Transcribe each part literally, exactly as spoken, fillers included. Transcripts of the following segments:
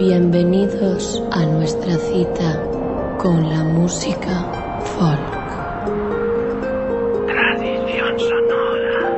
Bienvenidos a nuestra cita con la música folk. Tradición sonora.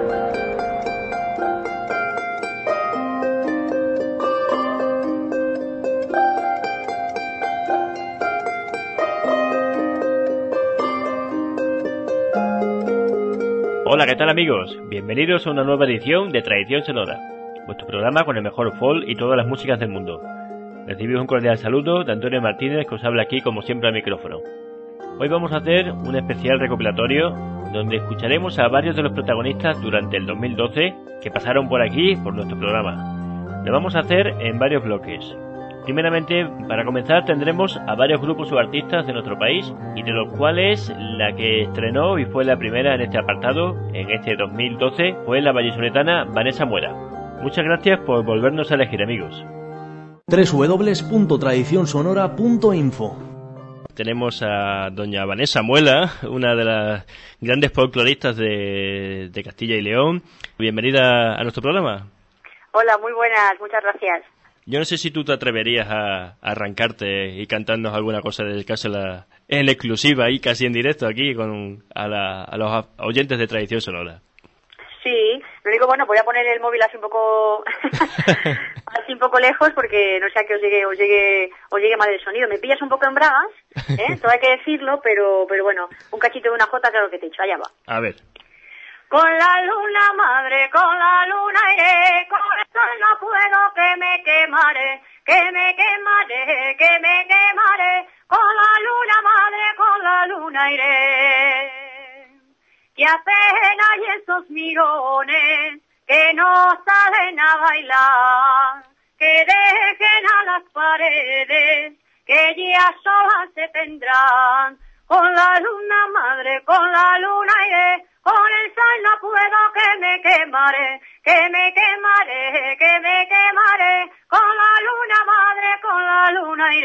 Hola, ¿qué tal amigos? Bienvenidos a una nueva edición de Tradición Sonora, vuestro programa con el mejor folk y todas las músicas del mundo. Recibid un cordial saludo de Antonio Martínez, que os habla aquí como siempre al micrófono. Hoy vamos a hacer un especial recopilatorio donde escucharemos a varios de los protagonistas durante el dos mil doce que pasaron por aquí, por nuestro programa. Lo vamos a hacer en varios bloques. Primeramente, para comenzar, tendremos a varios grupos o artistas de nuestro país, y de los cuales la que estrenó y fue la primera en este apartado, en este dos mil doce, fue la vallisoletana Vanessa Muela. Muchas gracias por volvernos a elegir, amigos. doble u doble u doble u punto tradición sonora punto info. Tenemos a doña Vanessa Muela, una de las grandes folcloristas de, de Castilla y León. Bienvenida a nuestro programa. Hola, muy buenas, muchas gracias. Yo no sé si tú te atreverías a, a arrancarte y cantarnos alguna cosa del caso en, la, en exclusiva y casi en directo aquí con a, la, a los oyentes de Tradición Sonora. Sí, lo único, bueno, voy a poner el móvil así un poco así un poco lejos porque no sea que os llegue os llegue os llegue mal el sonido. Me pillas un poco en bragas, ¿eh? Todo hay que decirlo, pero pero bueno, un cachito de una jota, claro que te he hecho, allá va. A ver. Con la luna madre, con la luna iré, con el sol no puedo que me quemaré, que me quemaré, que me quemaré, con la luna madre, con la luna iré. Que apenas hay esos mirones que no salen a bailar, que dejen a las paredes, que ya solas se tendrán. Con la luna madre, con la luna iré, con el sol no puedo que me quemaré, que me quemaré, que me quemaré, con la luna madre, con la luna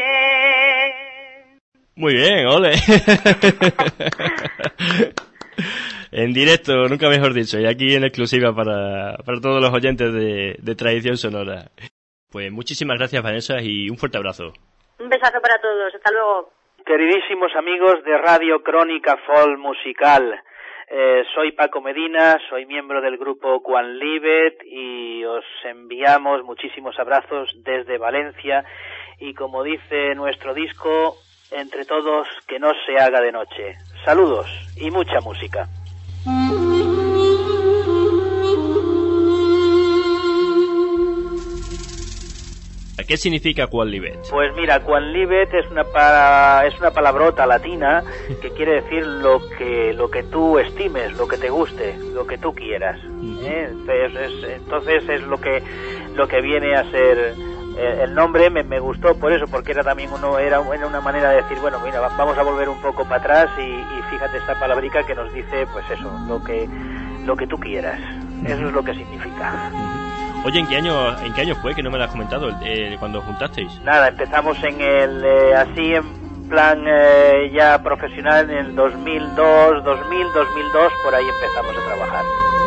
iré. Muy bien, ole. En directo, nunca mejor dicho, y aquí en exclusiva para, para todos los oyentes de, de Tradición Sonora. Pues muchísimas gracias, Vanessa, y un fuerte abrazo. Un besazo para todos, hasta luego. Queridísimos amigos de Radio Crónica Folk Musical, eh, soy Paco Medina, soy miembro del grupo Quan Libet y os enviamos muchísimos abrazos desde Valencia y, como dice nuestro disco, entre todos que no se haga de noche. Saludos y mucha música. ¿Qué significa Quan Libet? Pues mira, Quan Libet es una para, es una palabrota latina que quiere decir lo que lo que tú estimes, lo que te guste, lo que tú quieras. ¿eh? Entonces, es, entonces es lo que lo que viene a ser eh, el nombre. Me, me gustó por eso, porque era también uno era, era una manera de decir, bueno, mira, vamos a volver un poco para atrás y, y fíjate esta palabrica que nos dice, pues eso, lo que lo que tú quieras. Eso es lo que significa. Oye, ¿en qué año en qué año fue, que no me lo has comentado, eh, cuando juntasteis? Nada, empezamos en el eh, así en plan eh, ya profesional en el dos mil dos, dos mil, dos mil dos, por ahí empezamos a trabajar.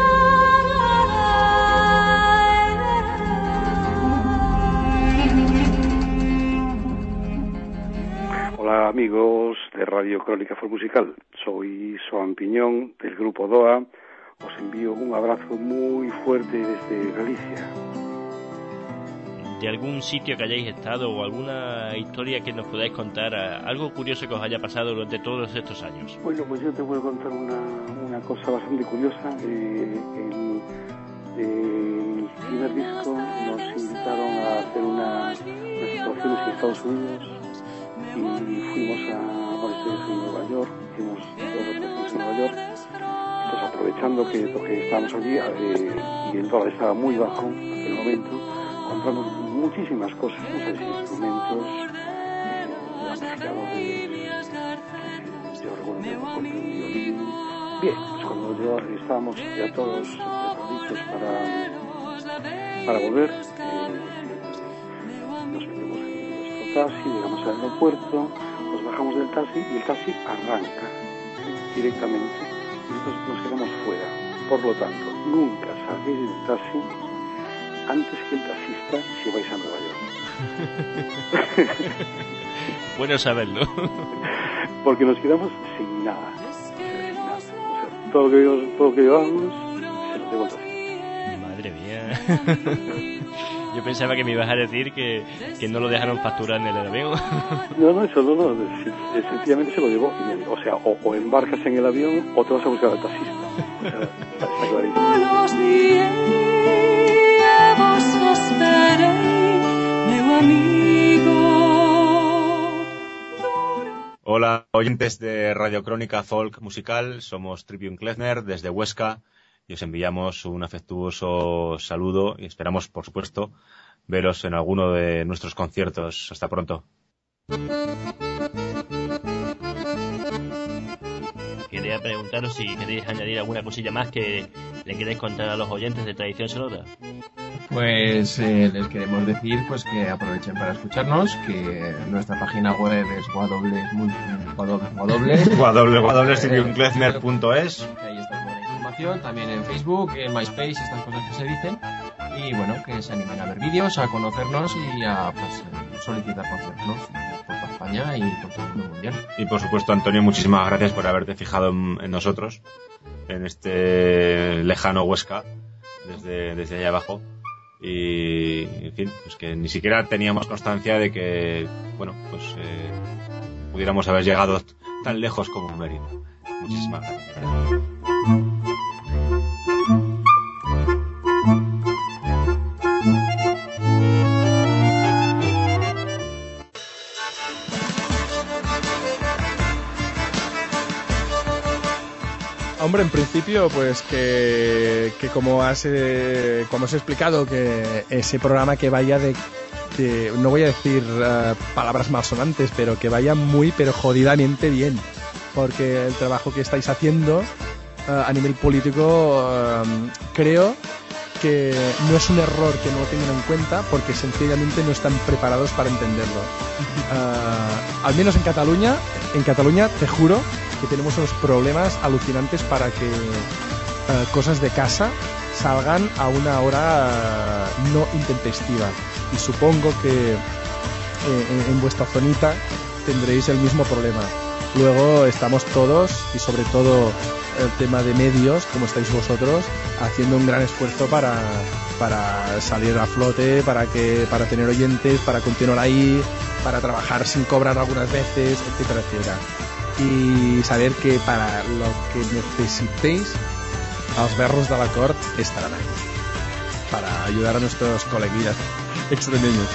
Hola amigos de Radio Crónica Folk Musical, soy Soan Piñón del grupo D O A. Os envío un abrazo muy fuerte desde Galicia. ¿De algún sitio que hayáis estado o alguna historia que nos podáis contar, algo curioso que os haya pasado durante todos estos años? Bueno, pues yo te voy a contar una, una cosa bastante curiosa. Eh, el, el primer disco nos invitaron a hacer una, unas actuaciones en Estados Unidos y fuimos a, bueno, estuvimos en Nueva York, hicimos dos actuaciones en Nueva York. Pues aprovechando que, que estábamos allí eh, y el dólar estaba muy bajo en aquel momento, compramos muchísimas cosas, no sé si instrumentos, eh, amplificadores, eh, yo recuerdo que compré un violín. Bien, pues cuando yo estábamos ya todos preparados para, para volver, eh, nos metemos en nuestro taxi, llegamos al aeropuerto, nos bajamos del taxi y el taxi arranca directamente. Y nosotros nos quedamos fuera. Por lo tanto, nunca salir del taxi antes que el taxista si vais a Nueva York. Bueno saberlo. Porque nos quedamos sin nada. Sin nada. O sea, todo lo que, todo lo que llevamos se nos lleva el taxista. Madre mía. Yo pensaba que me ibas a decir que, que no lo dejaron facturar en el avión. No, no, eso no, no. Sencillamente se lo llevó. O sea, o, o embarcas en el avión o te vas a buscar al taxista. O sea, está clarísimo. Hola, oyentes de Radio Crónica Folk Musical. Somos Tribune Klezmer desde Huesca. Y os enviamos un afectuoso saludo y esperamos, por supuesto, veros en alguno de nuestros conciertos. Hasta pronto. Quería preguntaros si queréis añadir alguna cosilla más que le queréis contar a los oyentes de Tradición Sonora. Pues eh, les queremos decir pues que aprovechen para escucharnos, que nuestra página web es w w w punto tribune klezmer punto es. Ahí está toda la información, también en Facebook, en MySpace, estas cosas que se dicen. Y bueno, que se animen a ver vídeos, a conocernos y a pues, solicitar conciertos por toda España y por todo el mundo mundial. Y por supuesto, Antonio, muchísimas gracias por haberte fijado en, en nosotros, en este lejano Huesca, desde, desde allá abajo. Y, en fin, pues que ni siquiera teníamos constancia de que, bueno, pues eh, pudiéramos haber llegado tan lejos como un merino. Muchísimas gracias. Hombre, en principio, pues que, que como has eh, como os he explicado, que ese programa que vaya de, de no voy a decir uh, palabras malsonantes, pero que vaya muy, pero jodidamente bien, porque el trabajo que estáis haciendo uh, a nivel político uh, creo que no es un error que no lo tengan en cuenta, porque sencillamente no están preparados para entenderlo. Uh, al menos en Cataluña, en Cataluña te juro que tenemos unos problemas alucinantes para que uh, cosas de casa salgan a una hora uh, no intempestiva, y supongo que eh, en, en vuestra zonita tendréis el mismo problema. Luego estamos todos, y sobre todo el tema de medios, como estáis vosotros, haciendo un gran esfuerzo para, para salir a flote, para que para tener oyentes, para continuar ahí, para trabajar sin cobrar algunas veces, etcétera, etcétera. Y saber que para lo que necesitéis, els berros de la cort estaran ahí para ayudar a nuestros coleguillas extremeños.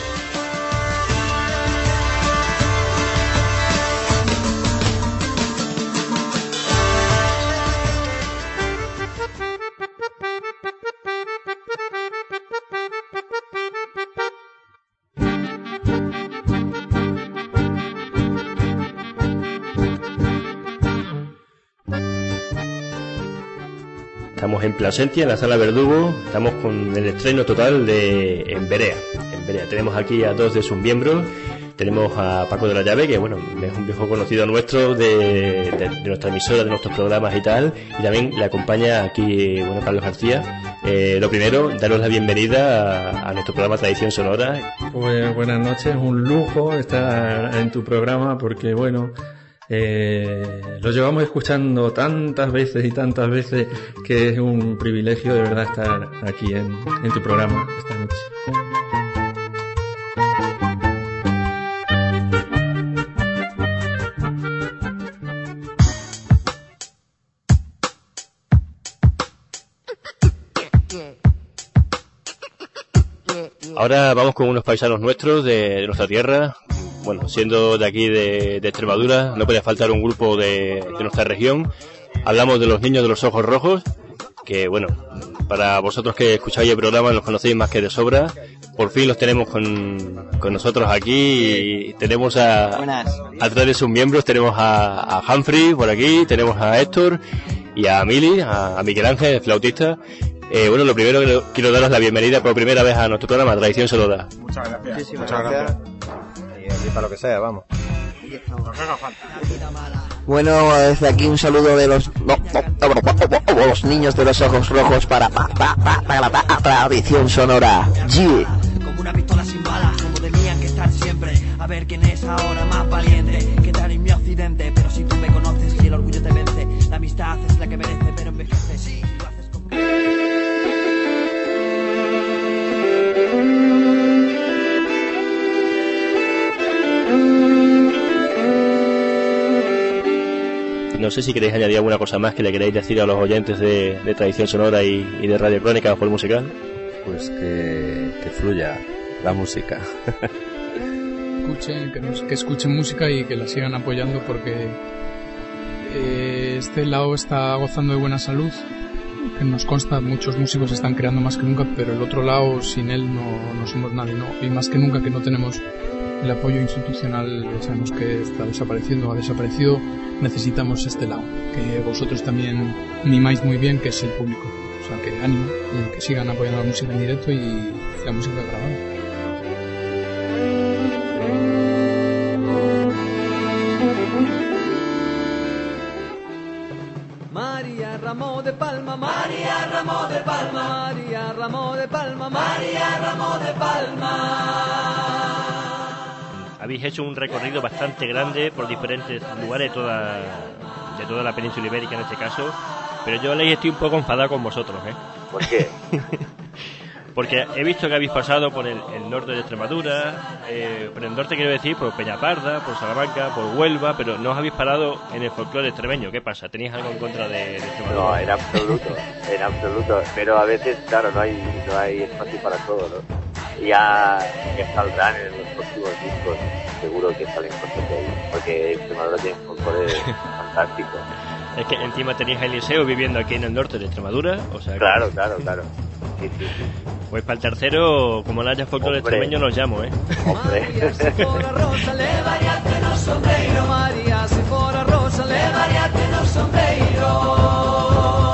Estamos en Plasencia, en la Sala Verdugo. Estamos con el estreno total de En Berea. En Berea. Tenemos aquí a dos de sus miembros. Tenemos a Paco de la Llave, que bueno, es un viejo conocido nuestro de, de, de nuestra emisora, de nuestros programas y tal. Y también le acompaña aquí, bueno, Carlos García. Eh, lo primero, daros la bienvenida a, a nuestro programa Tradición Sonora. Pues buenas noches, un lujo estar en tu programa porque, bueno, Eh, lo llevamos escuchando tantas veces y tantas veces que es un privilegio de verdad estar aquí en, en tu programa esta noche. Ahora vamos con unos paisanos nuestros de, de nuestra tierra. Bueno, siendo de aquí de, de Extremadura, no podía faltar un grupo de, de nuestra región. Hablamos de los niños de los ojos rojos, que bueno, para vosotros que escucháis el programa los conocéis más que de sobra. Por fin los tenemos con, con nosotros aquí y tenemos a, a tres de sus miembros. Tenemos a, a Humphrey por aquí, tenemos a Héctor y a Mili, a, a Miguel Ángel, el flautista. Eh, bueno, lo primero que quiero daros la bienvenida por primera vez a nuestro programa Tradición Sonora. Muchas gracias. Sí, muchas gracias. Y aquí para lo que sea, vamos. Bueno, desde aquí un saludo de los no, no, no, los niños de los ojos rojos para para para, para la tradición sonora. G. Como una pistola sin balas, como tenían que estar siempre. A ver quién es ahora más valiente. Que tal en mi occidente, pero si tú me conoces y el orgullo te vence, la amistad es la que merece, pero envejece. Sí, lo haces con... No sé si queréis añadir alguna cosa más que le queréis decir a los oyentes de, de Tradición Sonora y, y de Radio Crónica o Foro Musical. Pues que, que fluya la música. Escuchen, que, nos, que escuchen música y que la sigan apoyando porque eh, este lado está gozando de buena salud, que nos consta, muchos músicos están creando más que nunca, pero el otro lado sin él no, no somos nadie, ¿no? Y más que nunca que no tenemos el apoyo institucional, sabemos que está desapareciendo o ha desaparecido, necesitamos este lado, que vosotros también mimáis muy bien, que es el público. O sea, que ánimo, y que sigan apoyando la música en directo y la música grabada. María Ramón de Palma, María Ramón de Palma, María Ramón de Palma, María Ramón de Palma. Habéis hecho un recorrido bastante grande por diferentes lugares de toda, de toda la península ibérica en este caso, pero yo les estoy un poco enfadado con vosotros, ¿eh? ¿Por qué? Porque he visto que habéis pasado por el, el norte de Extremadura, eh, por el norte quiero decir, por Peñaparda, por Salamanca, por Huelva, pero no os habéis parado en el folclore extremeño. ¿Qué pasa? ¿Tenéis algo en contra de, de Extremadura? No, en absoluto, en absoluto. Pero a veces, claro, no hay, no hay espacio para todo, ¿no? Ya, ya saldrán en los próximos discos, seguro que salen cosas de ahí, porque Extremadura tiene un folclore fantástico. Es que encima tenéis a Eliseo viviendo aquí en el norte de Extremadura, o sea... Claro, que... claro, claro. Sí, sí, sí. Pues para el tercero, como no haya folclore extremeño, los llamo, ¿eh? Hombre. María, si fuera rosa, le variate no sombreiro. María, si fuera rosa, le variate no sombreiro.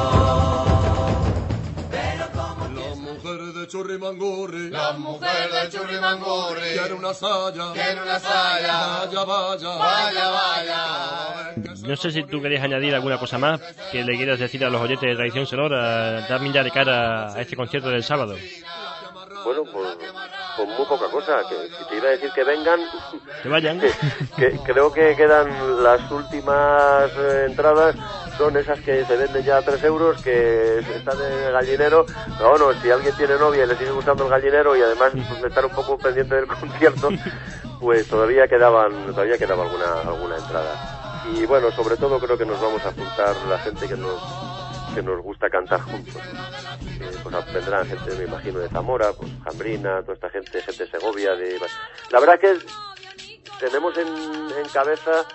Churrimangurri, la mujer de Churrimangurri quiere una saya, quiere una saya, vaya, vaya, vaya, vaya. No sé si tú querías añadir alguna cosa más que le quieras decir a los oyentes de Tradición Sonora, también ya de cara a este concierto del sábado. Bueno, pues, pues muy poca cosa, que si te iba a decir que vengan, que vayan. que, que creo que quedan las últimas eh, entradas, son esas que se venden ya a tres euros, que están en el gallinero. Pero bueno, si alguien tiene novia y le sigue gustando el gallinero y además pues, de estar un poco pendiente del concierto, pues todavía quedaban, todavía quedaba alguna, alguna entrada. Y bueno, sobre todo creo que nos vamos a juntar la gente que nos que nos gusta cantar juntos. Eh, pues vendrán gente, me imagino, de Zamora, pues Jambrina, toda esta gente, gente de Segovia. De... La verdad que tenemos en, en cabeza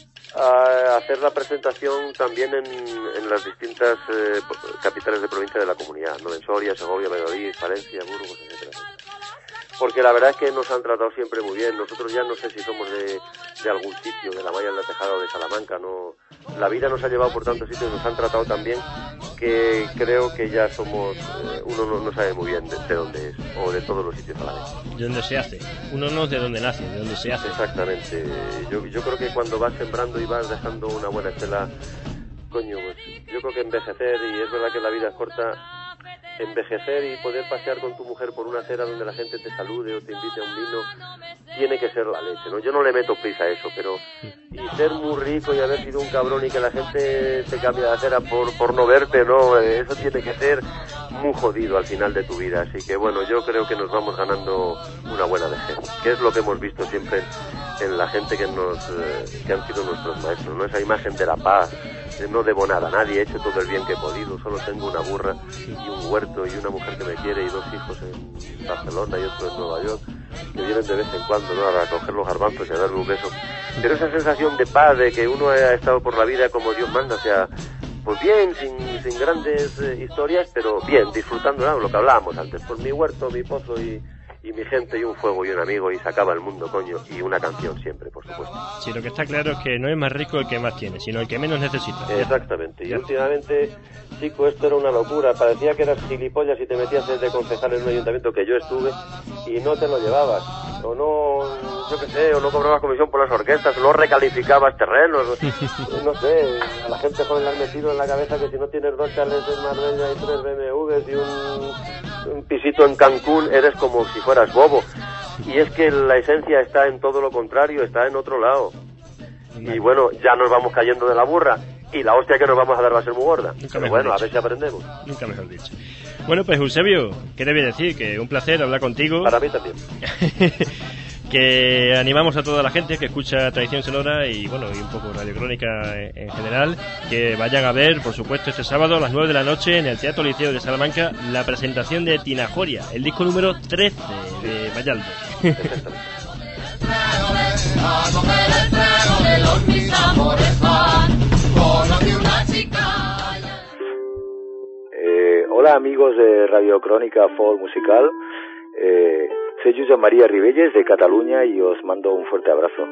a hacer la presentación también en, en las distintas eh, capitales de provincia de la comunidad, ¿no? En Soria, Segovia, Valladolid, Valencia, Burgos, etcétera, etcétera. Porque la verdad es que nos han tratado siempre muy bien. Nosotros ya no sé si somos de, de algún sitio, de la Malla de la Tejada o de Salamanca, no. La vida nos ha llevado por tantos sitios, nos han tratado tan bien que creo que ya somos, eh, uno no, no sabe muy bien de, de dónde es, o de todos los sitios a la vez. ¿De dónde se hace? Uno no es de dónde nace, de dónde se hace. Exactamente. Yo, yo creo que cuando vas sembrando y vas dejando una buena estela, coño, pues yo creo que envejecer, y es verdad que la vida es corta, envejecer y poder pasear con tu mujer por una acera donde la gente te salude o te invite a un vino, tiene que ser la leche, ¿no? Yo no le meto prisa a eso, pero y ser muy rico y haber sido un cabrón y que la gente te cambie de acera por, por no verte, ¿no? Eso tiene que ser muy jodido al final de tu vida. Así que bueno, yo creo que nos vamos ganando una buena vejez, que es lo que hemos visto siempre en la gente que nos eh, que han sido nuestros maestros, ¿no? Esa imagen de la paz, de no debo nada a nadie, he hecho todo el bien que he podido, solo tengo una burra y un huerto y una mujer que me quiere y dos hijos en Barcelona y otro en Nueva York, que vienen de vez en cuando, ¿no?, a recoger los garbanzos y a darme un beso. Pero esa sensación de paz, de que uno ha estado por la vida como Dios manda, o sea, pues bien, sin, sin grandes eh, historias, pero bien, disfrutando, ¿no?, lo que hablábamos antes, por mi huerto, mi pozo y... y mi gente y un fuego y un amigo y se acaba el mundo, coño, y una canción siempre, por supuesto. Sí, lo que está claro es que no es más rico el que más tiene, sino el que menos necesita. Exactamente, y ya. Últimamente, chico, esto era una locura, parecía que eras gilipollas y te metías de concejal en un ayuntamiento que yo estuve y no te lo llevabas, o no yo qué sé, o no cobrabas comisión por las orquestas, no recalificabas terrenos, no sé, a la gente joven le han metido en la cabeza que si no tienes dos chalets en Marbella y tres B M Ws y un, un pisito en Cancún, eres como si fueras bobo. Y es que la esencia está en todo lo contrario, está en otro lado. Y bueno, ya nos vamos cayendo de la burra. Y la hostia que nos vamos a dar va a ser muy gorda. Nunca Pero bueno, dicho. A ver si aprendemos. Nunca mejor dicho. Bueno, pues Eusebio, ¿qué te voy a decir? Que un placer hablar contigo. Para mí también. Que animamos a toda la gente que escucha Tradición Sonora y bueno, y un poco Radio Crónica en, en general, que vayan a ver, por supuesto, este sábado a las nueve de la noche en el Teatro Liceo de Salamanca la presentación de Tinajoria, el disco número trece de Vallaldo. Eh, hola amigos de Radio Crónica Folk Musical, eh, soy Josep María Ribelles de Cataluña y os mando un fuerte abrazo.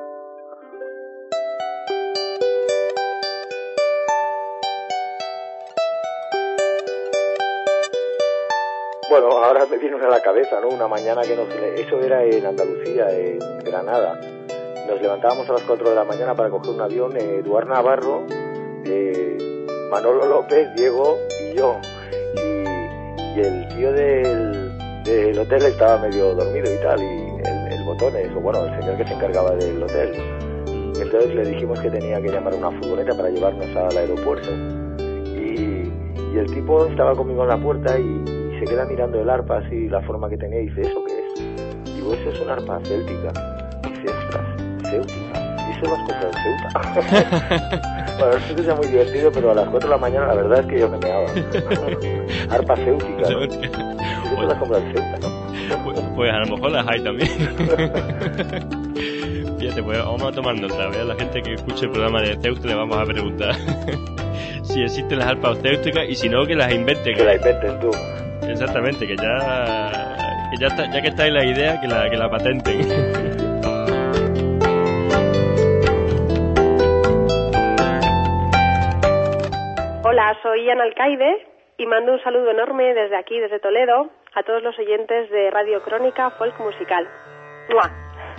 Bueno, ahora me viene una a la cabeza, ¿no? Una mañana que nos... Eso era en Andalucía, en Granada. Nos levantábamos a las cuatro de la mañana para coger un avión, eh, Eduard Navarro, eh, Manolo López, Diego y yo. Y, y el tío del, del hotel estaba medio dormido y tal, y el, el botones, o bueno, el señor que se encargaba del hotel. Entonces le dijimos que tenía que llamar a una furgoneta para llevarnos al aeropuerto. Y, y el tipo estaba conmigo en la puerta y se queda mirando el arpa así, la forma que tenía, y dice, ¿eso qué es? Digo, eso es una arpa céltica. Dice, ostras, céutica. Y eso es las cosas de Ceuta. Bueno, esto es muy divertido, pero a las cuatro de la mañana la verdad es que yo me meaba. Arpa céutica, ¿no? Eso son las cosas de Ceuta, ¿no? Pues, pues a lo mejor las hay también. Fíjate, pues vamos a tomar nota. A la gente que escuche el programa de Ceuta le vamos a preguntar si existen las arpas céuticas y si no, que las inventen. Que las inventen tú. Exactamente, que ya que ya está, ya que está ahí la idea, que la que la patenten. Hola, soy Ana Alcaide y mando un saludo enorme desde aquí, desde Toledo, a todos los oyentes de Radio Crónica Folk Musical. ¡Mua!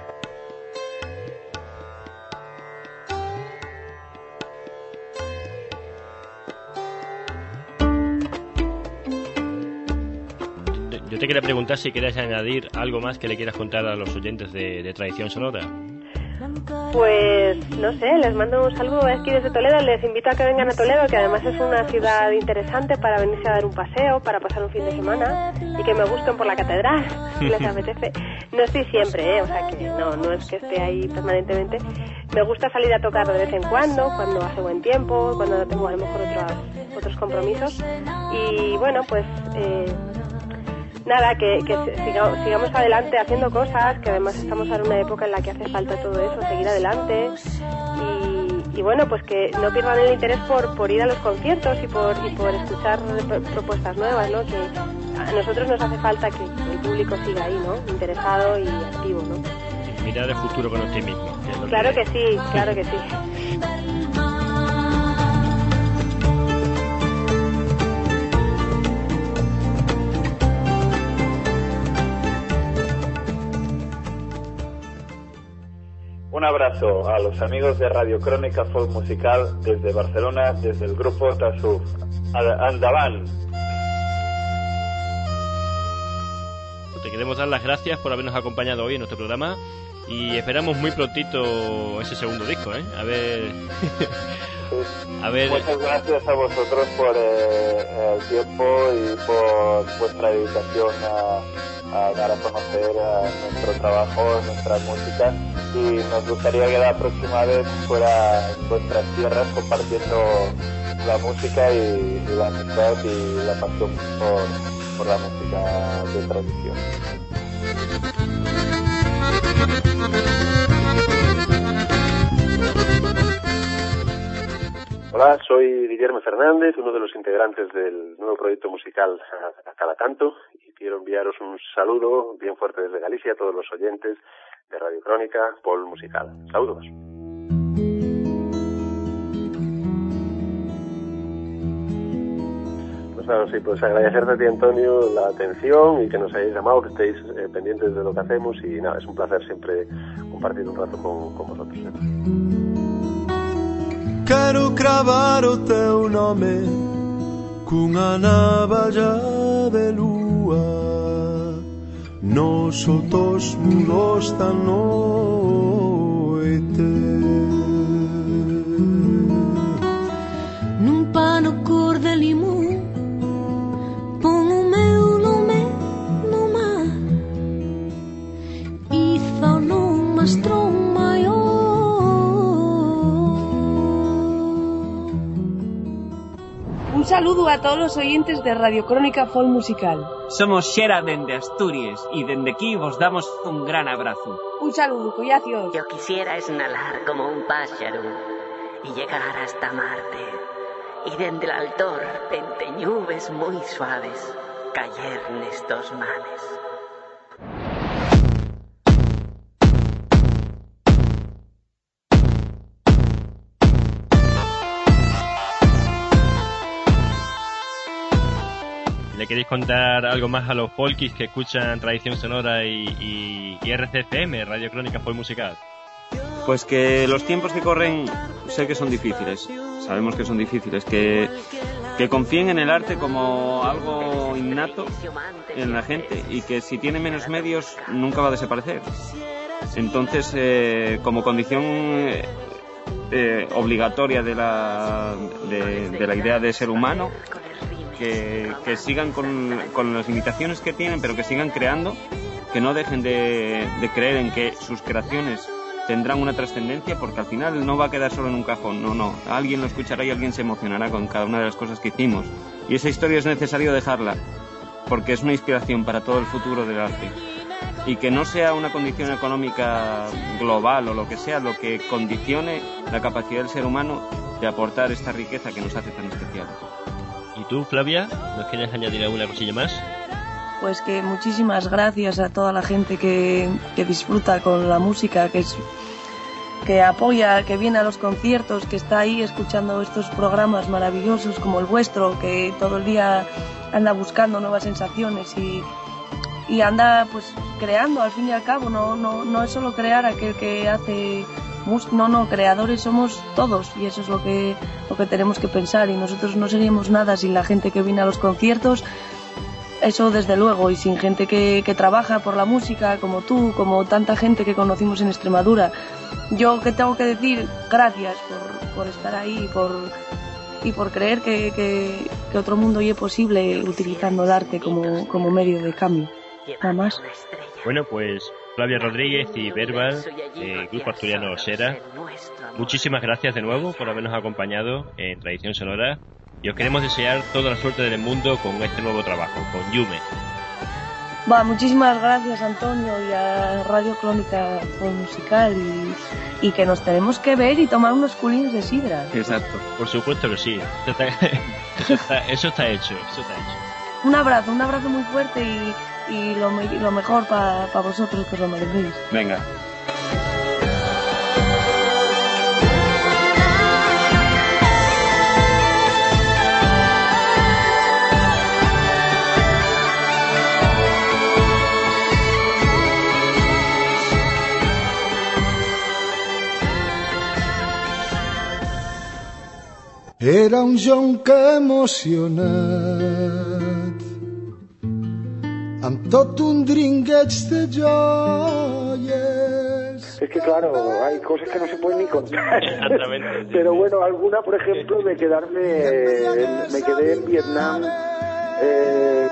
Yo te quería preguntar si quieres añadir algo más que le quieras contar a los oyentes de, de Tradición Sonora. Pues no sé, les mando un saludo aquí desde Toledo, les invito a que vengan a Toledo, que además es una ciudad interesante para venirse a dar un paseo, para pasar un fin de semana y que me gusten por la catedral, si les apetece. No estoy siempre, ¿eh? O sea que no, no es que esté ahí permanentemente. Me gusta salir a tocar de vez en cuando, cuando hace buen tiempo, cuando no tengo a lo mejor otros, otros compromisos. Y bueno, pues... Eh, Nada, que, que sigamos, sigamos adelante haciendo cosas, que además estamos ahora en una época en la que hace falta todo eso, seguir adelante y, y bueno, pues que no pierdan el interés por, por ir a los conciertos y por, y por escuchar propuestas nuevas, ¿no? Que a nosotros nos hace falta que el público siga ahí, ¿no? Interesado y activo, ¿no? Mirar el futuro con usted mismo. Que es lo claro que... que sí, claro que sí. Un abrazo a los amigos de Radio Crónica Folk Musical desde Barcelona, desde el grupo Tasuf. Andaban. Te queremos dar las gracias por habernos acompañado hoy en nuestro programa y esperamos muy prontito ese segundo disco, ¿eh? A ver... a ver... Muchas gracias a vosotros por eh, el tiempo y por vuestra dedicación a, a dar a conocer a nuestro trabajo, nuestra música, y nos gustaría que la próxima vez fuera en vuestras tierras compartiendo la música y, y la amistad y la pasión por, por la música de tradición. Hola, soy Guillermo Fernández, uno de los integrantes del nuevo proyecto musical A, a Cada Canto, y quiero enviaros un saludo bien fuerte desde Galicia a todos los oyentes de Radio Crónica Folk Musical. Saludos. Pues claro, sí, pues agradecerte a ti, Antonio, la atención y que nos hayáis llamado, que estéis eh, pendientes de lo que hacemos y nada, es un placer siempre compartir un rato con, con vosotros. ¿eh? Quero cravar o teu nome cunha navalla de lúa nos outros muros da noite. Nun pano cor de limón pon o meu nome no mar Iza nun mastrón maior. Un saludo a todos los oyentes de Radio Crónica Folk Musical. Somos Xera dende Asturias y dende aquí vos damos un gran abrazo. Un saludo, collacios. Yo quisiera esnalar como un páxaro y llegar hasta Marte. Y dende el altor, entre nubes muy suaves, caer nestos manes. ¿Le queréis contar algo más a los folkis que escuchan Tradición Sonora y, y, y R C F M, Radio Crónica Folk Musical? Pues que los tiempos que corren sé que son difíciles, sabemos que son difíciles, que, que confíen en el arte como algo innato en la gente y que si tiene menos medios nunca va a desaparecer. Entonces, eh, como condición eh, eh, obligatoria de la, de, de la idea de ser humano, que, que sigan con, con las limitaciones que tienen, pero que sigan creando, que no dejen de, de creer en que sus creaciones tendrán una trascendencia, porque al final no va a quedar solo en un cajón, no, no, alguien lo escuchará y alguien se emocionará con cada una de las cosas que hicimos, y esa historia es necesario dejarla, porque es una inspiración para todo el futuro del arte, y que no sea una condición económica global o lo que sea lo que condicione la capacidad del ser humano de aportar esta riqueza que nos hace tan especiales. ¿Y tú, Flavia, nos quieres añadir alguna cosilla más? Pues que muchísimas gracias a toda la gente que, que disfruta con la música, que es, que apoya, que viene a los conciertos, que está ahí escuchando estos programas maravillosos como el vuestro, que todo el día anda buscando nuevas sensaciones y, y anda pues creando al fin y al cabo. No, no, no es solo crear aquel que hace música, no, no, creadores somos todos y eso es lo que, lo que tenemos que pensar, y nosotros no seríamos nada sin la gente que viene a los conciertos. Eso desde luego, y sin gente que, que trabaja por la música, como tú, como tanta gente que conocimos en Extremadura. Yo que tengo que decir, gracias por, por estar ahí y por, y por creer que, que, que otro mundo ya es posible utilizando el arte como, como medio de cambio. Nada más. Bueno, pues Flavia Rodríguez y Verbal, eh, Grupo Asturiano Xera, muchísimas gracias de nuevo por habernos acompañado en Tradición Sonora. Y os queremos desear toda la suerte del mundo con este nuevo trabajo, con Yume. Va, muchísimas gracias, Antonio, y a Radio Crónica Folk Musical, y, y que nos tenemos que ver y tomar unos culines de sidra. Exacto. Por supuesto que sí. Eso está, eso está, eso está hecho, eso está hecho. Un abrazo, un abrazo muy fuerte y, y lo, lo mejor para pa vosotros, que os lo merecéis. Venga. Era un jonc emocionat amb tot un dringueig de joies. Es que claro, hay cosas que no se pueden ni contar. Exactamente. Pero bueno, alguna, por ejemplo, de quedarme, eh, me quedé en Vietnam, eh,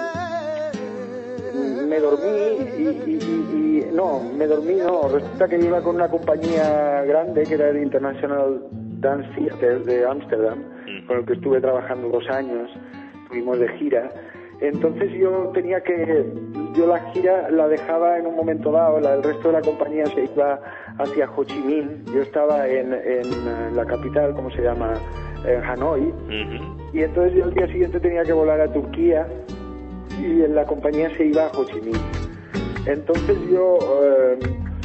me dormí y, y, y, y no, me dormí no, resulta que iba con una compañía grande que era el International Dance Theater de Ámsterdam, con el que estuve trabajando dos años, estuvimos de gira. Entonces yo tenía que, yo la gira la dejaba en un momento dado, la, el resto de la compañía se iba hacia Ho Chi Minh, yo estaba en, en la capital, ¿cómo se llama?, en Hanoi, uh-huh. Y entonces yo al día siguiente tenía que volar a Turquía y en la compañía se iba a Ho Chi Minh. Entonces yo, eh,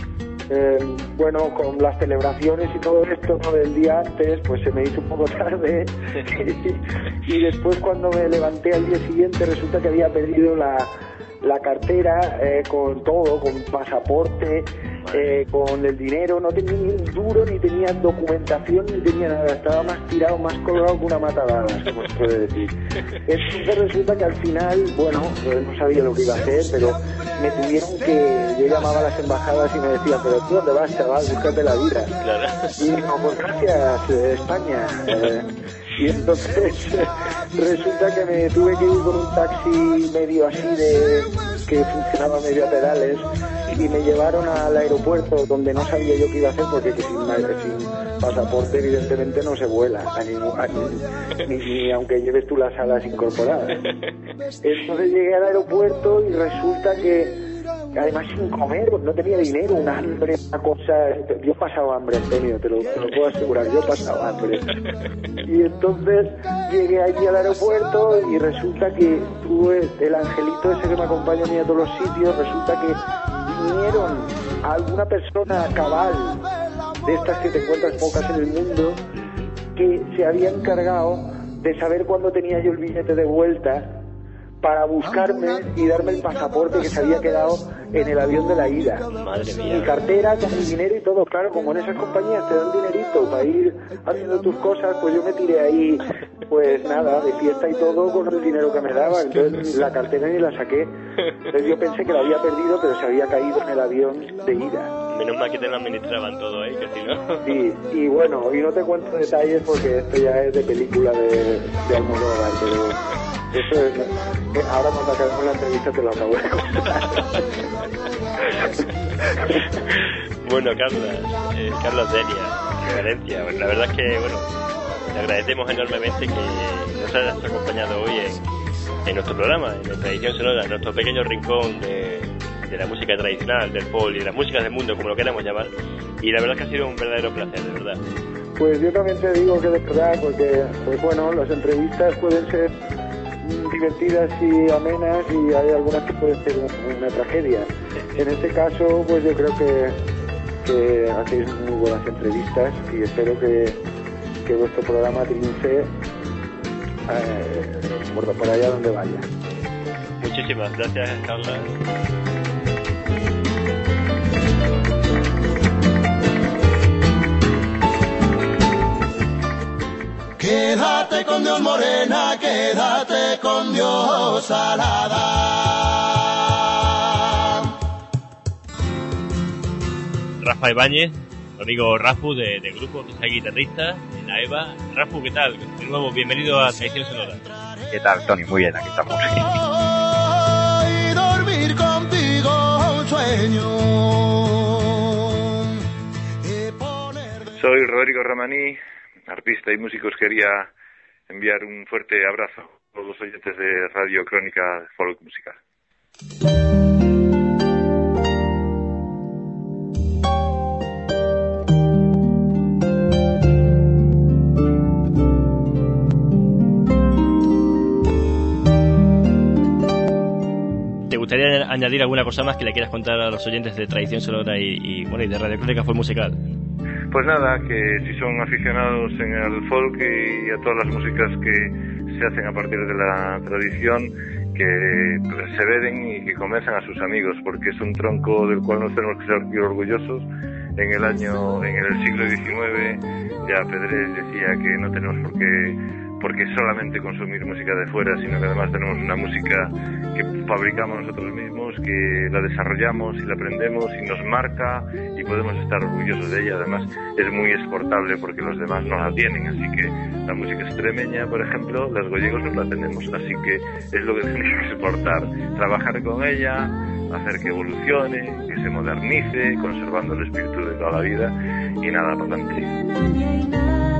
eh, bueno, con las celebraciones y todo esto, ¿no?, del día antes, pues se me hizo un poco tarde y, y después cuando me levanté al día siguiente resulta que había perdido la, la cartera eh, con todo, con pasaporte, eh, con el dinero, no tenía ni un duro, ni tenía documentación, ni tenía nada, estaba más tirado, más colgado que una matadadas, como se puede decir. Entonces resulta que al final, bueno, no sabía lo que iba a hacer, pero me tuvieron que, yo llamaba a las embajadas y me decían, pero ¿tú dónde vas, chaval? Búscate la vida. Claro. Y digo, pues gracias, eh, España. Eh, y entonces resulta que me tuve que ir con un taxi medio así de que funcionaba medio a pedales y me llevaron al aeropuerto donde no sabía yo qué iba a hacer porque que sin, sin pasaporte evidentemente no se vuela a ningún, a ni, ni, ni aunque lleves tú las alas incorporadas. Entonces llegué al aeropuerto y resulta que además sin comer, no tenía dinero, un hambre, una cosa. Yo he pasado hambre, Antonio, te lo, te lo puedo asegurar, yo he pasado hambre. Y entonces llegué allí al aeropuerto y resulta que tuve el angelito ese que me acompaña a mí a todos los sitios, resulta que vinieron a alguna persona cabal de estas que te encuentras pocas en el mundo, que se había encargado de saber cuándo tenía yo el billete de vuelta para buscarme y darme el pasaporte que se había quedado en el avión de la ida. Madre mía. Mi cartera, con mi dinero y todo, claro, como en esas compañías te dan dinerito para ir haciendo tus cosas, pues yo me tiré ahí, pues nada, de fiesta y todo con el dinero que me daban. Entonces la cartera ni la saqué. Entonces yo pensé que la había perdido, pero se había caído en el avión de ida. Menos mal que te lo administraban todo ahí, que si no... Sí, y bueno, y no te cuento detalles porque esto ya es de película de, de Almodóvar, pero eso es... Ahora cuando acabemos la entrevista te lo acabo de contar. Bueno, Carlos, eh, Carlos Delia, reverencia. Bueno, la verdad es que, bueno, te agradecemos enormemente que nos hayas acompañado hoy en, en nuestro programa, en nuestra edición sonora, en nuestro pequeño rincón de, de la música tradicional, del folk y de las músicas del mundo, como lo queramos llamar. Y la verdad es que ha sido un verdadero placer, de verdad. Pues yo también te digo que de verdad, porque, pues bueno, las entrevistas pueden ser divertidas y amenas y hay algunas que pueden ser una tragedia. En este caso, pues yo creo que, que hacéis muy buenas entrevistas y espero que, que vuestro programa triunfe eh, por, por allá donde vaya. Muchísimas gracias, Carla. Quédate con Dios, morena, quédate con Dios, salada. Rafa Ibáñez, amigo Rafu de, de grupo que está guitarrista en la EVA. Rafu, ¿qué tal? De nuevo, bienvenido a Tradición Sonora. ¿Qué tal, Tony? Muy bien, aquí estamos. Y dormir contigo un sueño. Soy Rodrigo Ramaní, artista y músico. Os quería enviar un fuerte abrazo a todos los oyentes de Radio Crónica Folk Musical. ¿Te gustaría añadir alguna cosa más que le quieras contar a los oyentes de Tradición Sonora y, y, bueno, y de Radio Crónica Folk Musical? Pues nada, que si son aficionados en el folk y a todas las músicas que se hacen a partir de la tradición, que se veden y que convenzan a sus amigos, porque es un tronco del cual nos tenemos que sentir orgullosos. En el año, en el siglo diecinueve, ya Pedrés decía que no tenemos por qué porque solamente consumir música de fuera, sino que además tenemos una música que fabricamos nosotros mismos, que la desarrollamos y la aprendemos y nos marca y podemos estar orgullosos de ella. Además es muy exportable porque los demás no la tienen, así que la música extremeña, por ejemplo, los gallegos no la tenemos, así que es lo que tenemos que exportar, trabajar con ella, hacer que evolucione, que se modernice, conservando el espíritu de toda la vida y nada, para adelante.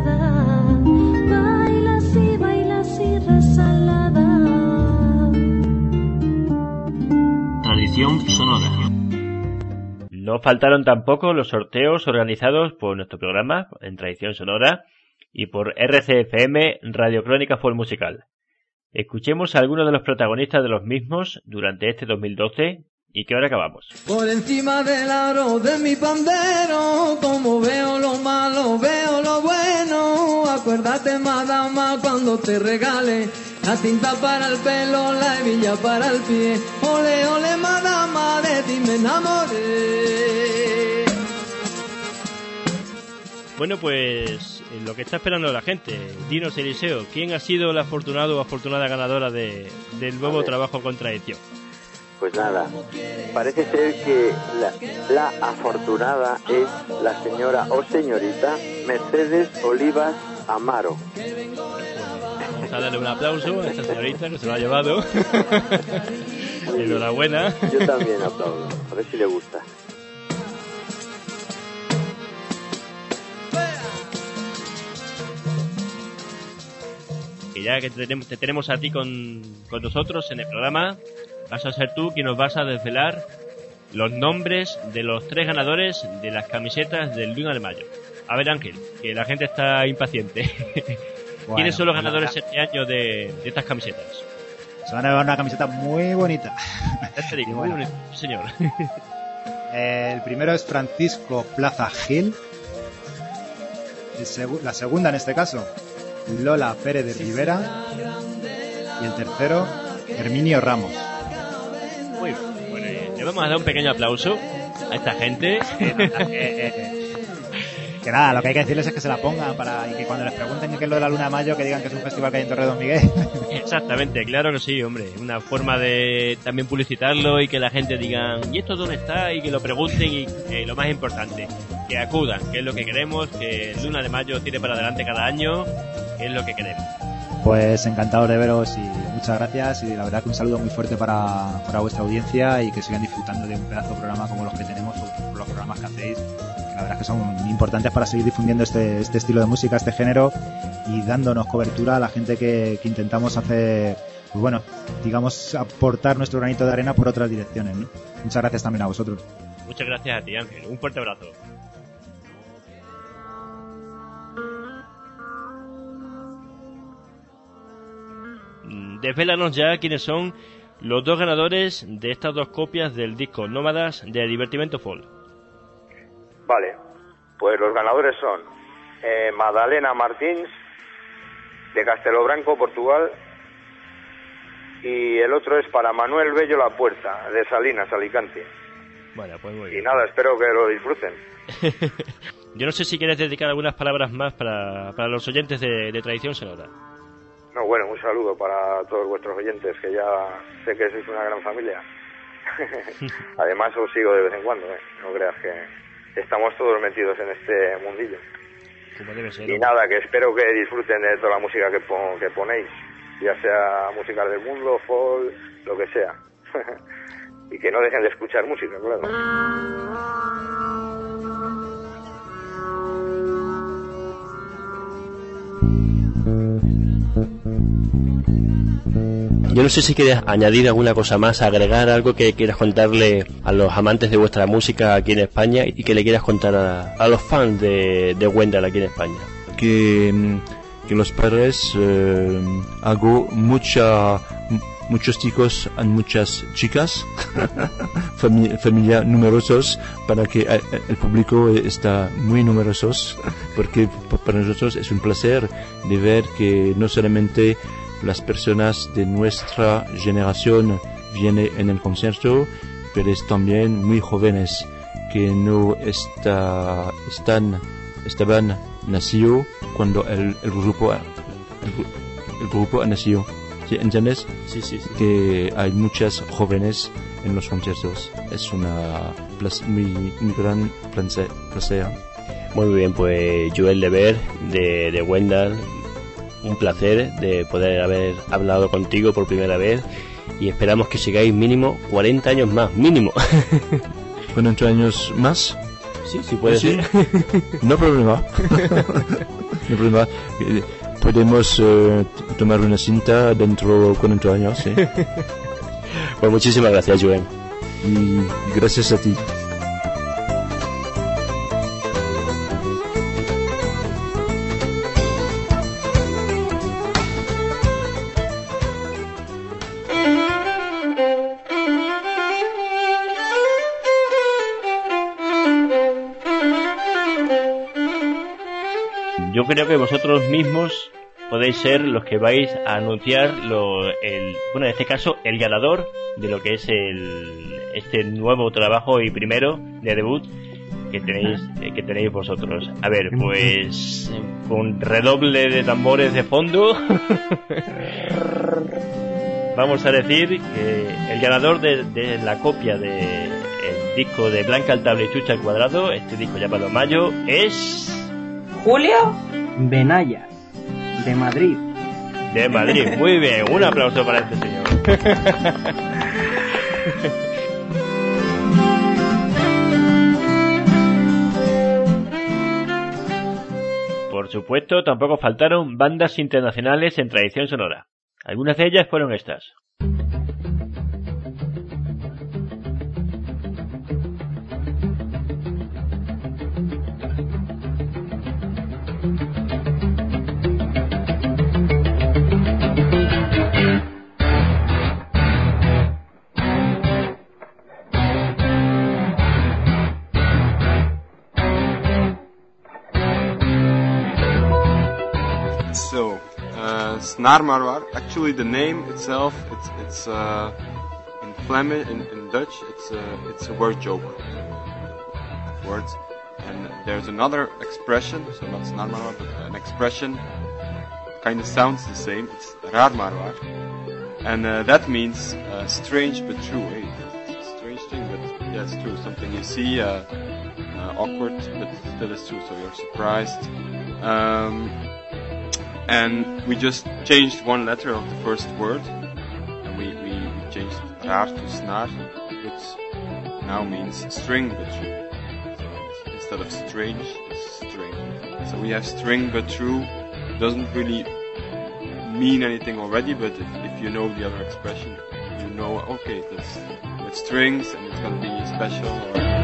Tradición Sonora. No faltaron tampoco los sorteos organizados por nuestro programa en Tradición Sonora y por R C F M Radio Crónica Folk Musical. Escuchemos a algunos de los protagonistas de los mismos durante este dos mil doce y que ahora acabamos. Por encima del aro de mi pandero, como veo lo malo, veo lo bueno. Acuérdate, madama, cuando te regale la cinta para el pelo, la hebilla para el pie. Ole, ole, madama, de ti me enamoré. Bueno, pues lo que está esperando la gente, dinos, Eliseo, ¿quién ha sido la afortunado o afortunada ganadora de, del nuevo trabajo Contradicción? Pues nada, parece ser que la, la afortunada es la señora o señorita Mercedes Olivas Amaro. Vamos a darle un aplauso a esta señorita que se lo ha llevado. Enhorabuena. Yo también aplaudo, a ver si le gusta. Que ya que te tenemos, te tenemos a ti con, con nosotros en el programa, vas a ser tú quien nos vas a desvelar los nombres de los tres ganadores de las camisetas del Luna de Mayo. A ver, Ángel, que la gente está impaciente. Bueno, ¿quiénes son los ganadores bueno, este año de, de estas camisetas? Se van a llevar una camiseta muy bonita. Este digo, muy bonito, señor. El primero es Francisco Plaza Gil. El seg- la segunda, en este caso, Lola Pérez de Rivera. Y el tercero, Herminio Ramos. Muy bien. Bueno, eh, le vamos a dar un pequeño aplauso a esta gente. Que nada, lo que hay que decirles es que se la pongan para y que cuando les pregunten qué es lo de la Luna de Mayo, que digan que es un festival que hay en Torre Don Miguel. Exactamente, claro que sí, hombre. Una forma de también publicitarlo y que la gente diga, ¿y esto dónde está? Y que lo pregunten y eh, lo más importante, que acudan, que es lo que queremos, que Luna de Mayo tire para adelante cada año, que es lo que queremos. Pues encantado de veros y muchas gracias, y la verdad que un saludo muy fuerte para, para vuestra audiencia y que sigan disfrutando de un pedazo de programa como los que tenemos o los programas que hacéis, que la verdad que son importantes para seguir difundiendo este, este estilo de música, este género, y dándonos cobertura a la gente que, que intentamos hacer, pues bueno, digamos, aportar nuestro granito de arena por otras direcciones, ¿no? Muchas gracias también a vosotros. Muchas gracias a ti, Ángel. Un fuerte abrazo. Desvélanos ya quiénes son los dos ganadores de estas dos copias del disco Nómadas de Divertimento Folk. Vale, pues los ganadores son eh, Madalena Martins, de Castelobranco, Portugal, y el otro es para Manuel Bello La Puerta, de Salinas, Alicante. Bueno, pues muy bien. Y nada, espero que lo disfruten. Yo no sé si quieres dedicar algunas palabras más para, para los oyentes de, de Tradición Sonora. No, bueno, un saludo para todos vuestros oyentes, que ya sé que sois una gran familia. Además os sigo de vez en cuando, ¿eh? No creas que estamos todos metidos en este mundillo. Como debe ser. Y nada, que espero que disfruten de toda la música que, pon, que ponéis, ya sea música del mundo, folk, lo que sea. Y que no dejen de escuchar música, claro. Yo no sé si quieres añadir alguna cosa más, agregar algo que quieras contarle a los amantes de vuestra música aquí en España y que le quieras contar a, a los fans de, de Wendell aquí en España. Que, que los padres eh, hago mucha, muchos chicos y muchas chicas, familia, familia numerosos, para que el público está muy numerosos, porque para nosotros es un placer de ver que no solamente las personas de nuestra generación vienen en el concierto, pero es también muy jóvenes que no está, están, estaban nacidos cuando el, el grupo el, el grupo ha nacido. ¿Sí? ¿Entiendes? Sí, sí, sí. Que hay muchas jóvenes en los conciertos. Es una muy, muy gran placer. Muy bien, pues Joel Lever de, de Wendell, un placer de poder haber hablado contigo por primera vez y esperamos que sigáis mínimo cuarenta años más, mínimo. ¿cuarenta años más? Sí, sí puede ¿Sí? ser. No problema. No problema. Podemos eh, tomar una cinta dentro de cuarenta años, ¿sí? Pues muchísimas gracias, Joel. Y gracias a ti. yo creo que vosotros mismos podéis ser los que vais a anunciar lo, el, bueno, en este caso, el ganador de lo que es el, este nuevo trabajo y primero de debut que tenéis, que tenéis vosotros. A ver, pues con redoble de tambores de fondo vamos a decir que el ganador de, de la copia de el disco de Blanca al Tabla y Chucha al Cuadrado, este disco llamado Mayo, es Julio Benayas, de Madrid. De Madrid, muy bien, un aplauso para este señor. Por supuesto, tampoco faltaron bandas internacionales en tradición sonora. Algunas de ellas fueron estas. So, uh, Snaar Marwar, actually the name itself, it's, it's uh, in Flemish, in, in Dutch, it's a, it's a word joke. Words. And there's another expression, so not Snaar Marwar, but an expression, kind of sounds the same, it's Raar Marwar. And uh, that means uh, strange but true. Hey, it's a strange thing, but yeah, it's true. Something you see, uh, uh, awkward, but still is true, so you're surprised. Um, And we just changed one letter of the first word, and we, we, we changed raar to snaar, which now means string but true. So instead of strange, it's string. So we have string but true, doesn't really mean anything already, but if, if you know the other expression, you know, okay, that's with strings and it's gonna be special. Or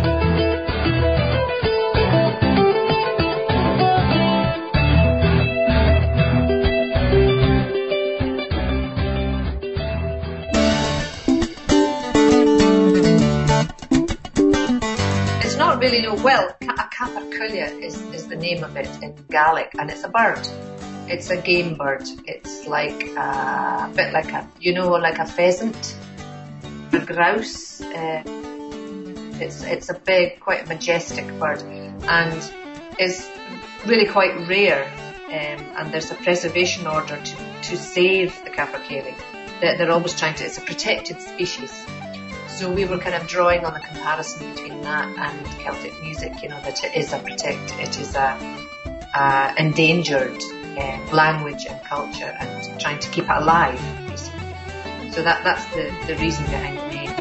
really know well. A capercaillie is, is the name of it in Gaelic, and it's a bird. It's a game bird. It's like a, a bit like a, you know, like a pheasant, a grouse. Uh, it's it's a big, quite majestic bird, and is really quite rare. Um, and there's a preservation order to to save the capercaillie. They're, they're always trying to. It's a protected species. So we were kind of drawing on the comparison between that and Celtic music, you know, that it is a protect, it is a, a endangered uh, language and culture, and trying to keep it alive, basically. So that that's the, the reason behind the name.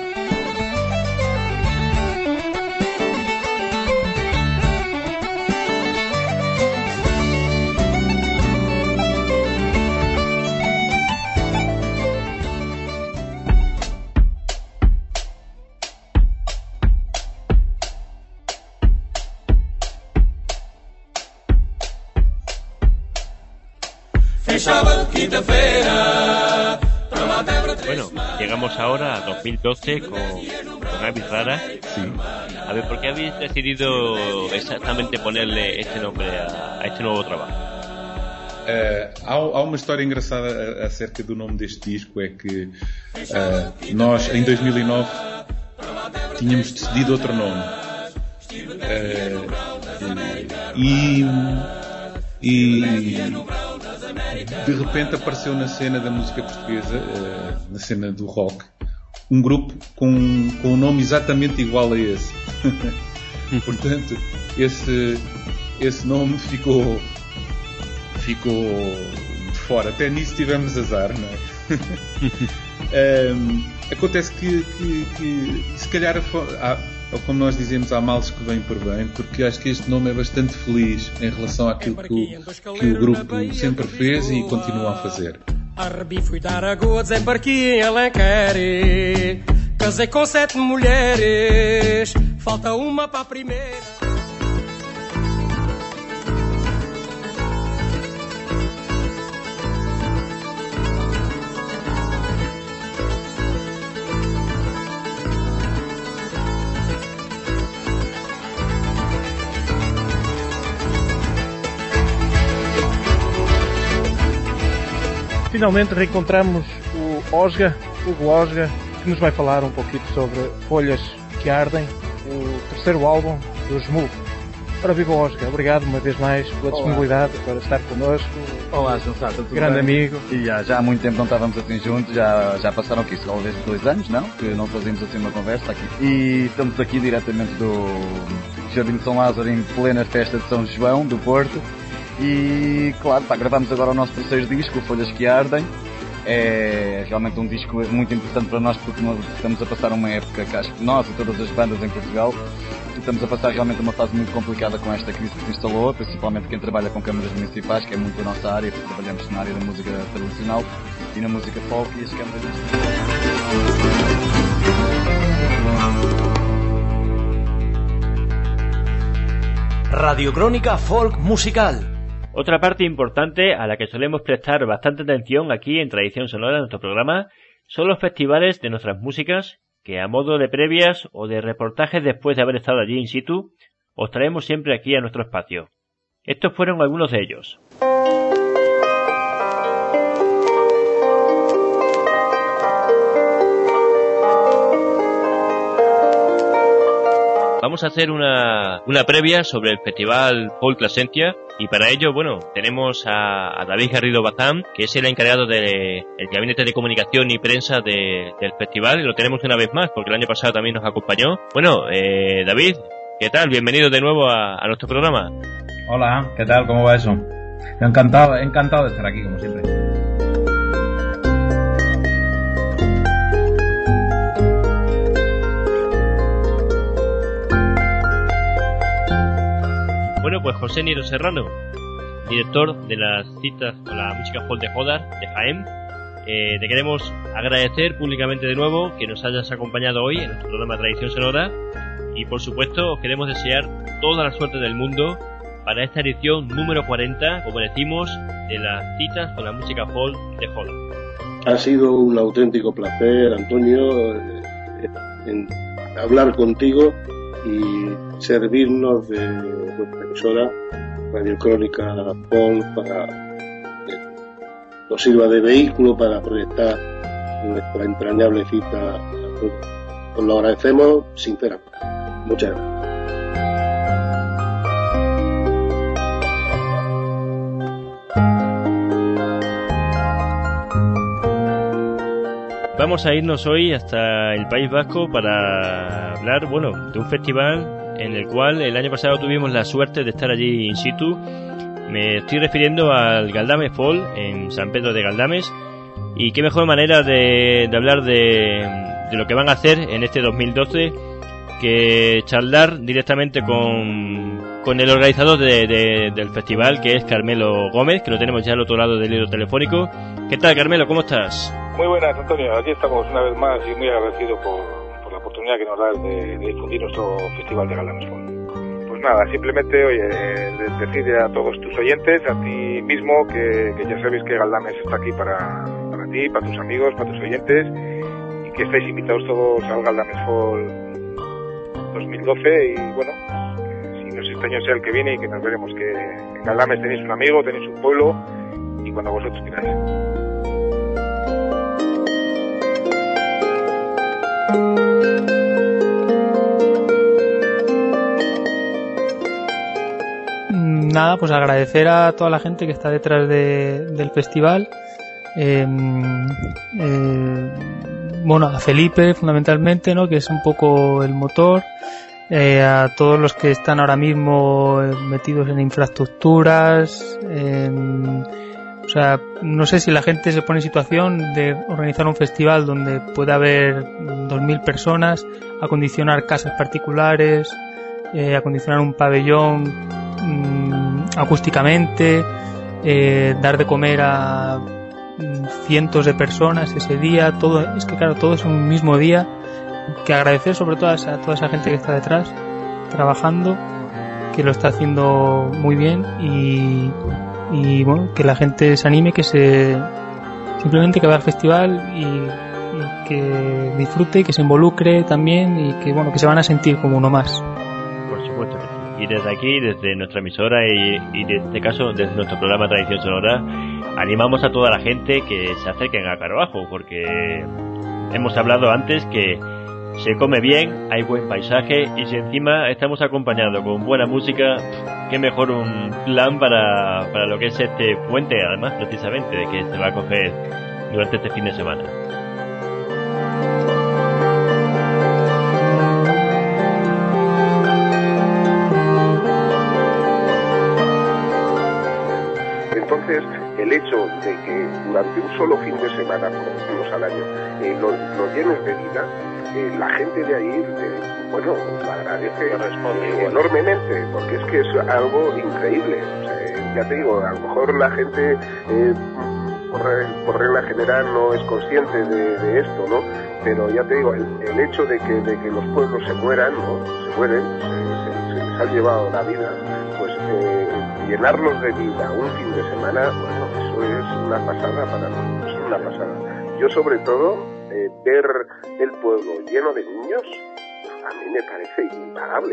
Bueno, llegamos ahora a dos mil doce con, con Avis Rara. Sí. A ver, ¿por qué habéis decidido exactamente ponerle este nombre a, a este nuevo trabalho? Uh, há, há uma história engraçada acerca do nome deste disco, é que uh, nós em dois mil e nove tínhamos decidido outro nome. Uh, e, e de repente apareceu na cena da música portuguesa, uh, na cena do rock, um grupo com, com um nome exatamente igual a esse. Portanto, esse, esse nome ficou ficou de fora. Até nisso tivemos azar, não é? um, acontece que, que, que se calhar há, ou como nós dizemos, há males que vêm por bem, porque acho que este nome é bastante feliz em relação àquilo que o, que o grupo sempre fez e continua a fazer. Arbi fui dar a goza em Barqui em Alenquer. Casei com sete mulheres, falta uma para a primeira. finalmente reencontramos o Osga, Hugo Osga, que nos vai falar um pouquinho sobre Folhas que Ardem, o terceiro álbum do Smul. Ora, viva Osga, obrigado uma vez mais pela disponibilidade para estar connosco. Olá, João Sá, tudo grande bem? amigo. E já, já há muito tempo não estávamos assim juntos, já, já passaram aqui talvez dois anos, não? Que não fazíamos assim uma conversa aqui. E estamos aqui diretamente do Jardim de São Lázaro, em plena festa de São João, do Porto. E claro, pá, gravamos agora o nosso terceiro disco, Folhas que Ardem. É realmente um disco muito importante para nós, porque nós estamos a passar uma época que acho que nós e todas as bandas em Portugal estamos a passar realmente uma fase muito complicada com esta crise que se instalou, principalmente quem trabalha com câmaras municipais, que é muito a nossa área, porque trabalhamos na área da música tradicional e na música folk, e as câmaras Radiocrónica Folk Musical. Otra parte importante a la que solemos prestar bastante atención aquí en Tradición Sonora, en nuestro programa, son los festivales de nuestras músicas, que a modo de previas o de reportajes después de haber estado allí in situ, os traemos siempre aquí a nuestro espacio. Estos fueron algunos de ellos. Vamos a hacer una, una previa sobre el Festival Folk Plasencia, y para ello, bueno, tenemos a, a David Garrido Bazán, que es el encargado del gabinete de comunicación y prensa de, del festival, y lo tenemos una vez más, porque el año pasado también nos acompañó. Bueno, eh, David, ¿qué tal? Bienvenido de nuevo a, a nuestro programa. Hola, ¿qué tal? ¿Cómo va eso? Encantado, encantado de estar aquí, como siempre. Bueno, pues José Niro Serrano, director de las citas con la música folk de Jodar, de Jaén. Eh, te queremos agradecer públicamente de nuevo que nos hayas acompañado hoy en nuestro programa Tradición Sonora, y por supuesto os queremos desear toda la suerte del mundo para esta edición número cuarenta, como decimos, de las citas con la música folk de Jodar. Ha sido un auténtico placer, Antonio, eh, en hablar contigo y servirnos de nuestra emisora Radiocrónica Folk para que nos sirva de vehículo para proyectar nuestra entrañable cita a todos. Os lo agradecemos sinceramente. Muchas gracias. Vamos a irnos hoy hasta el País Vasco para hablar, bueno, de un festival en el cual el año pasado tuvimos la suerte de estar allí in situ. Me estoy refiriendo al Galdames Folk en San Pedro de Galdames, y qué mejor manera de, de hablar de, de lo que van a hacer en este dos mil doce que charlar directamente con, con el organizador de, de, del festival, que es Carmelo Gómez, que lo tenemos ya al otro lado del hilo telefónico. ¿Qué tal, Carmelo? ¿Cómo estás? Muy buenas, Antonio. Aquí estamos una vez más y muy agradecido por, por la oportunidad que nos das de, de difundir nuestro festival de Galdames Folk. Pues nada, simplemente, oye, de, decirle a todos tus oyentes, a ti mismo, que, que ya sabéis que Galdames está aquí para, para ti, para tus amigos, para tus oyentes, y que estáis invitados todos al Galdames Folk dos mil doce, y bueno, si no es este año sea el que viene, y que nos veremos que en Galdames tenéis un amigo, tenéis un pueblo, y cuando vosotros queráis. Nada, pues agradecer a toda la gente que está detrás de, del festival. Eh, eh, bueno, a Felipe fundamentalmente, ¿no?, que es un poco el motor. Eh, a todos los que están ahora mismo metidos en infraestructuras. En, o sea, no sé si la gente se pone en situación de organizar un festival donde pueda haber dos mil personas, acondicionar casas particulares, eh, acondicionar un pabellón mmm, acústicamente, eh, dar de comer a mmm, cientos de personas ese día. Todo es que claro, todo es un mismo día. Que agradecer sobre todo a esa, a toda esa gente que está detrás trabajando, que lo está haciendo muy bien, y, y bueno, que la gente se anime, que se simplemente que vaya al festival y, y que disfrute y que se involucre también, y que bueno, que se van a sentir como uno más. Por supuesto que sí. Y desde aquí, desde nuestra emisora y, y en este caso desde nuestro programa Tradición Sonora, animamos a toda la gente que se acerquen a Carabajo, porque hemos hablado antes que se come bien, hay buen paisaje, y si encima estamos acompañados con buena música, qué mejor un plan para, para lo que es este puente, además precisamente de que se va a coger durante este fin de semana. Entonces, el hecho de que durante un solo fin de semana, por ejemplo, al año, eh, lo, lo llenes de vida, eh, la gente de ahí, eh, bueno, lo agradece eh, enormemente, porque es que es algo increíble. O sea, eh, ya te digo, a lo mejor la gente, eh, por, por regla general, no es consciente de, de esto, ¿no? Pero ya te digo, el, el hecho de que, de que los pueblos se mueran, ¿no? Se mueren, se, se, se les ha llevado la vida, pues eh, llenarlos de vida un fin de semana, bueno, eso es una pasada para nosotros, es una pasada. Yo sobre todo, eh, ver el pueblo lleno de niños, a mí me parece impagable.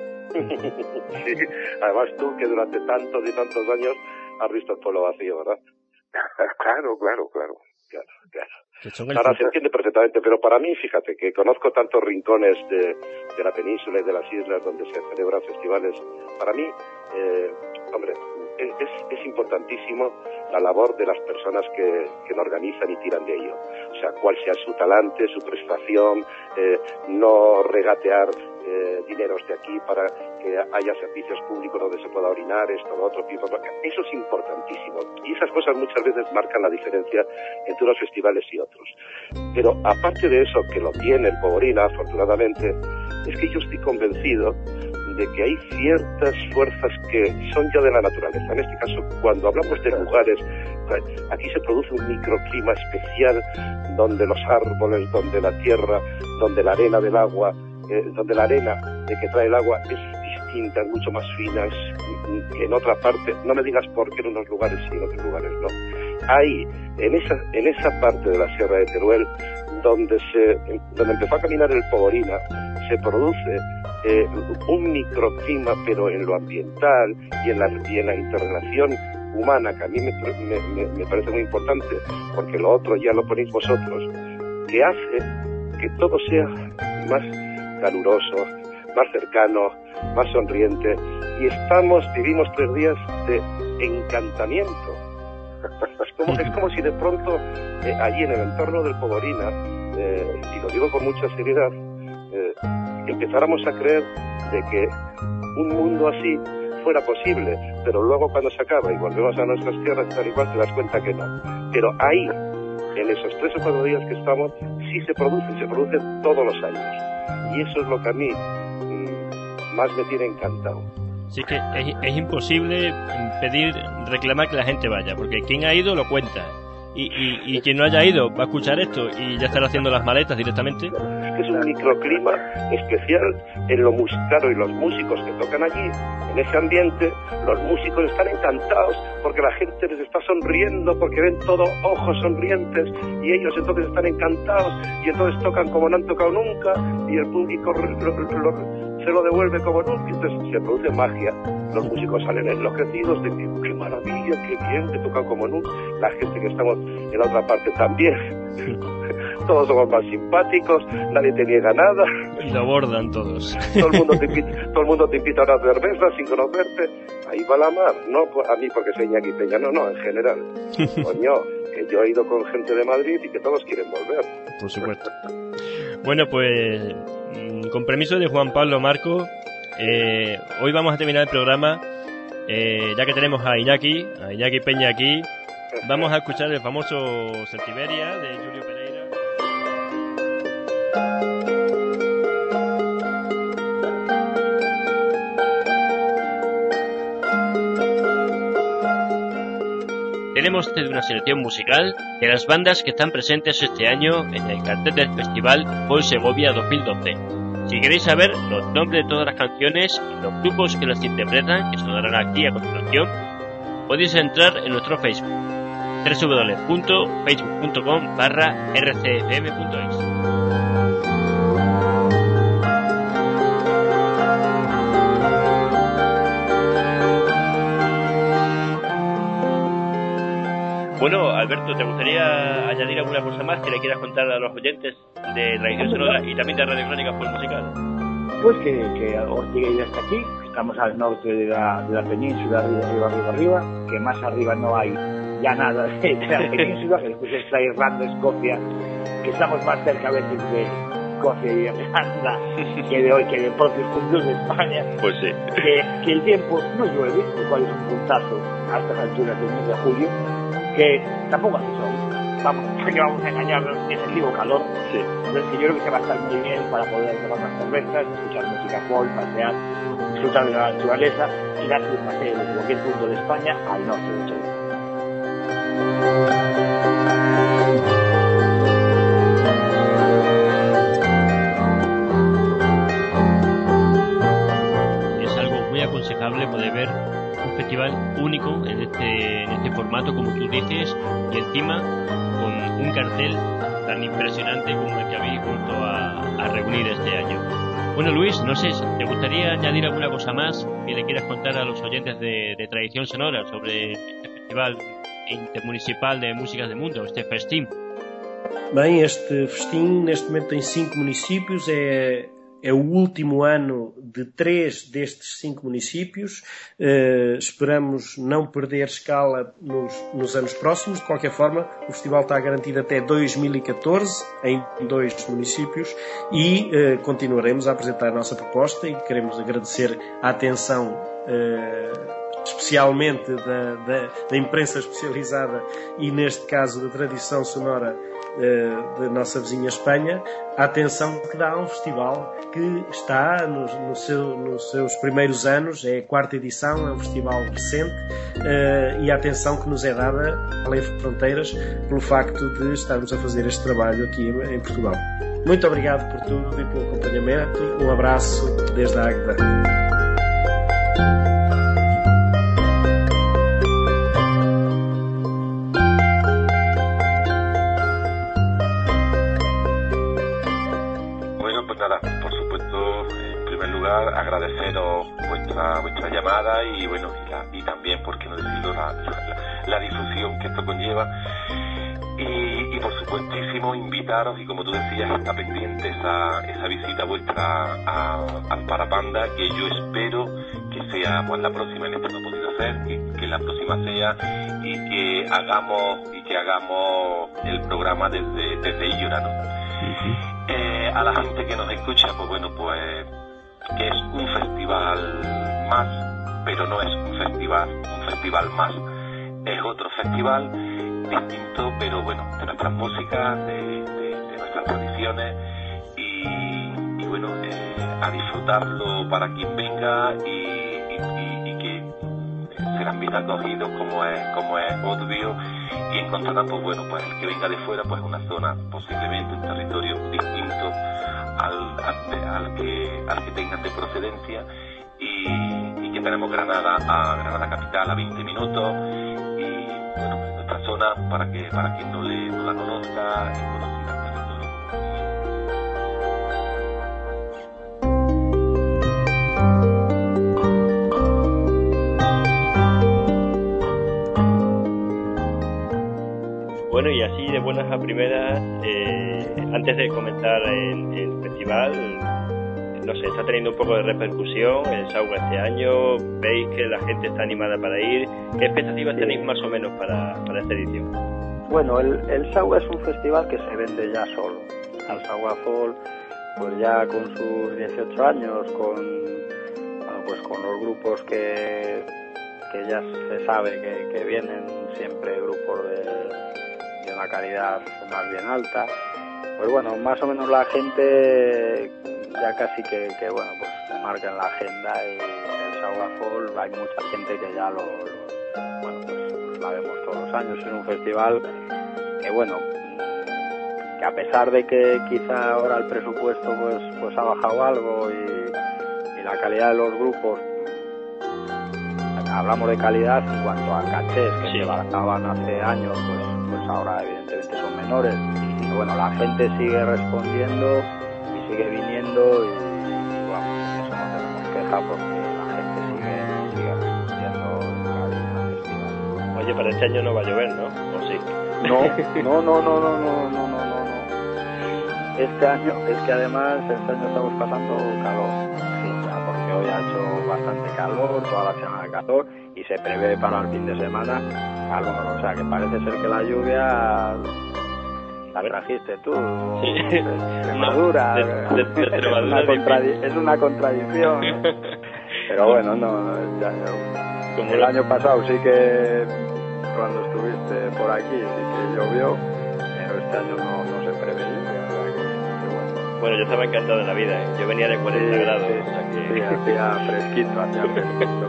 Sí, además tú que durante tantos y tantos años has visto el pueblo vacío, ¿verdad? Claro, claro, claro. Claro, claro. Ahora el... se entiende perfectamente, pero para mí, fíjate, que conozco tantos rincones de, de la península y de las islas donde se celebran festivales, para mí, eh, hombre, es, es importantísimo la labor de las personas que, que lo organizan y tiran de ello. O sea, cuál sea su talante, su prestación, eh, no regatear eh, dineros de aquí para que haya servicios públicos donde se pueda orinar, esto, lo otro, pipa, pipa. Eso es importantísimo. Y esas cosas muchas veces marcan la diferencia entre unos festivales y otros. Pero aparte de eso, que lo tiene el Poborina, afortunadamente, es que yo estoy convencido de que hay ciertas fuerzas que son ya de la naturaleza. En este caso, cuando hablamos de lugares, aquí se produce un microclima especial donde los árboles, donde la tierra, donde la arena del agua, eh, donde la arena de que trae el agua es distinta, es mucho más fina, es en otra parte. No me digas por qué en unos lugares sí, en otros lugares no. Hay, en esa, en esa parte de la Sierra de Teruel, donde se, donde empezó a caminar el Poborina, se produce eh, un microclima, pero en lo ambiental y en la, y en la interrelación humana, que a mí me, me, me parece muy importante, porque lo otro ya lo ponéis vosotros, que hace que todo sea más caluroso, más cercano, más sonriente, y estamos, vivimos tres días de encantamiento. Es como, es como si de pronto, eh, allí en el entorno del Poborina, eh, y lo digo con mucha seriedad, eh, empezáramos a creer de que un mundo así fuera posible, pero luego cuando se acaba y volvemos a nuestras tierras tal y cual te das cuenta que no. Pero ahí, en esos tres o cuatro días que estamos, sí se produce, se produce todos los años. Y eso es lo que a mí mmm, más me tiene encantado. Sí, que es, es imposible pedir, reclamar que la gente vaya, porque quien ha ido lo cuenta. Y, y, y quien no haya ido va a escuchar esto y ya estará haciendo las maletas directamente. Es que es un microclima especial en lo musical, y los músicos que tocan allí, en ese ambiente, los músicos están encantados porque la gente les está sonriendo, porque ven todo ojos sonrientes, y ellos entonces están encantados y entonces tocan como no han tocado nunca, y el público lo, lo, lo, se lo devuelve como nunca, entonces se produce magia. Los músicos salen enloquecidos de que qué maravilla, qué bien, que tocan como nunca. La gente que estamos en la otra parte también. Todos somos más simpáticos, nadie te niega nada. Y lo abordan todos. Todo el mundo te invita, todo el mundo te invita a una cerveza sin conocerte. Ahí va la mar. No a mí porque soy Iñaki Peña, no, no, en general. Coño, que yo he ido con gente de Madrid y que todos quieren volver. Por supuesto. Bueno, pues con permiso de Juan Pablo Marco, eh, hoy vamos a terminar el programa, eh, ya que tenemos a Iñaki, a Iñaki Peña aquí. Vamos a escuchar el famoso Celtiberia de Julio Pereira. Tenemos una selección musical de las bandas que están presentes este año en el cartel del Festival Folk Segovia dos mil doce. Si queréis saber los nombres de todas las canciones y los grupos que las interpretan, que sonarán aquí a continuación, podéis entrar en nuestro Facebook, doble u doble u doble u punto facebook punto com barra r c f m punto es. Bueno, Alberto, ¿te gustaría añadir alguna cosa más que le quieras contar a los oyentes de Tradición Sonora y también de Radio Crónica Folk Musical? Pues que, que Ortigueira ya está aquí, estamos al norte de la, de la península, arriba, arriba, arriba, arriba, que más arriba no hay ya nada de, de la península, que después está Irlanda, Escocia, que estamos más cerca a veces de Escocia y Irlanda que de hoy, que de propios puntos de España. Pues sí. Que, que el tiempo no llueve, lo cual es un puntazo a estas alturas del mes de julio, que tampoco hace sol. Vamos, que vamos a engañarnos, excesivo calor. Sí. Entonces que yo creo que se va a estar muy bien para poder tomar unas cervezas, escuchar música folk, pasear, disfrutar de la naturaleza y darse un paseo desde cualquier punto de España al norte de Chile. Es algo muy aconsejable poder ver un festival único en este, en este formato, como tú dices, y encima con un cartel tan impresionante como el que habéis vuelto a, a reunir este año. Bueno, Luis, no sé, ¿te gustaría añadir alguna cosa más que le quieras contar a los oyentes de, de Tradición Sonora sobre este festival intermunicipal de músicas del mundo, este festín? Bem, este festim neste momento tem cinco municípios, é, é o último ano de três destes cinco municípios. Uh, esperamos não perder escala nos, nos anos próximos. De qualquer forma, o festival está garantido até dois mil e catorze em dois municípios e uh, continuaremos a apresentar a nossa proposta e queremos agradecer a atenção uh, especialmente da, da, da imprensa especializada e neste caso da tradição sonora uh, da nossa vizinha Espanha, a atenção que dá a um festival que está no, no seu, nos seus primeiros anos, é a quarta edição, é um festival recente, uh, e a atenção que nos é dada além de fronteiras pelo facto de estarmos a fazer este trabalho aqui em Portugal. Muito obrigado por tudo e pelo acompanhamento. Um abraço desde a Águeda. Agradeceros vuestra vuestra llamada y bueno y, la, y también, por qué no decirlo, la, la, la difusión que esto conlleva y, y por supuestísimo invitaros, y como tú decías, está pendiente esa, esa visita vuestra a, al Parapanda, que yo espero que sea pues la próxima. En esta no he podido ser, que, que la próxima sea y que hagamos y que hagamos el programa desde desde Illora, ¿no? Uh-huh. eh, a la gente que nos escucha, pues bueno, pues que es un festival más, pero no es un festival, un festival más, es otro festival distinto, pero bueno, de nuestras músicas, de, de, de nuestras tradiciones y, y bueno, eh, a disfrutarlo para quien venga y, y, y, y que serán bien acogidos, como es, como es obvio, y encontrarán, pues bueno, pues el que venga de fuera, pues una zona, posiblemente un territorio distinto Al, al, al, que, al que tengan de procedencia y, y que tenemos Granada a Granada capital a veinte minutos y bueno, nuestra zona, para que para quien no, le, no la conozca, es conocida el territorio. Bueno, y así de buenas a primeras, eh, antes de comenzar el, el festival, no sé, está teniendo un poco de repercusión el Sauga este año, veis que la gente está animada para ir, ¿qué expectativas sí. tenéis más o menos para, para esta edición? Bueno, el, el Sauga es un festival que se vende ya solo. Al Sauga Folk, pues ya con sus dieciocho años, con, bueno, pues con los grupos que, que ya se sabe que, que vienen siempre grupos de de una calidad más bien alta, pues bueno, más o menos la gente ya casi que, que bueno, pues marca en la agenda y el Sauga Folk hay mucha gente que ya lo, lo bueno, pues, pues la vemos todos los años. Es un festival que bueno, que a pesar de que quizá ahora el presupuesto pues pues ha bajado algo y, y la calidad de los grupos, hablamos de calidad en cuanto a cachés que sí. se barajaban hace años, pues pues ahora evidentemente son menores, pero bueno, la gente sigue respondiendo y sigue viniendo y, y bueno, eso no tenemos queja porque la gente sigue sigue respondiendo cada día al festival. Oye, para este año no va a llover, ¿no? ¿O sí? No, no, no, no, no, no, no, no, no. Este año, es que además este año estamos pasando calor, sí, ya, porque hoy ha hecho bastante calor, toda la semana calor, y se prevé para el fin de semana calor, o sea que parece ser que la lluvia la trajiste tú, sí. de Extremadura, de, de, de es, una contradi- es una contradicción, ¿no? Pero bueno, no, ya, como el año pasado sí que cuando estuviste por aquí sí que llovió, pero este año no, no se prevé lluvia, o sea que, que bueno. Bueno, yo estaba encantado de la vida, ¿eh? Yo venía de cuarenta sí, grados, sí, o sea que... sí, hacía fresquito, hacía fresquito.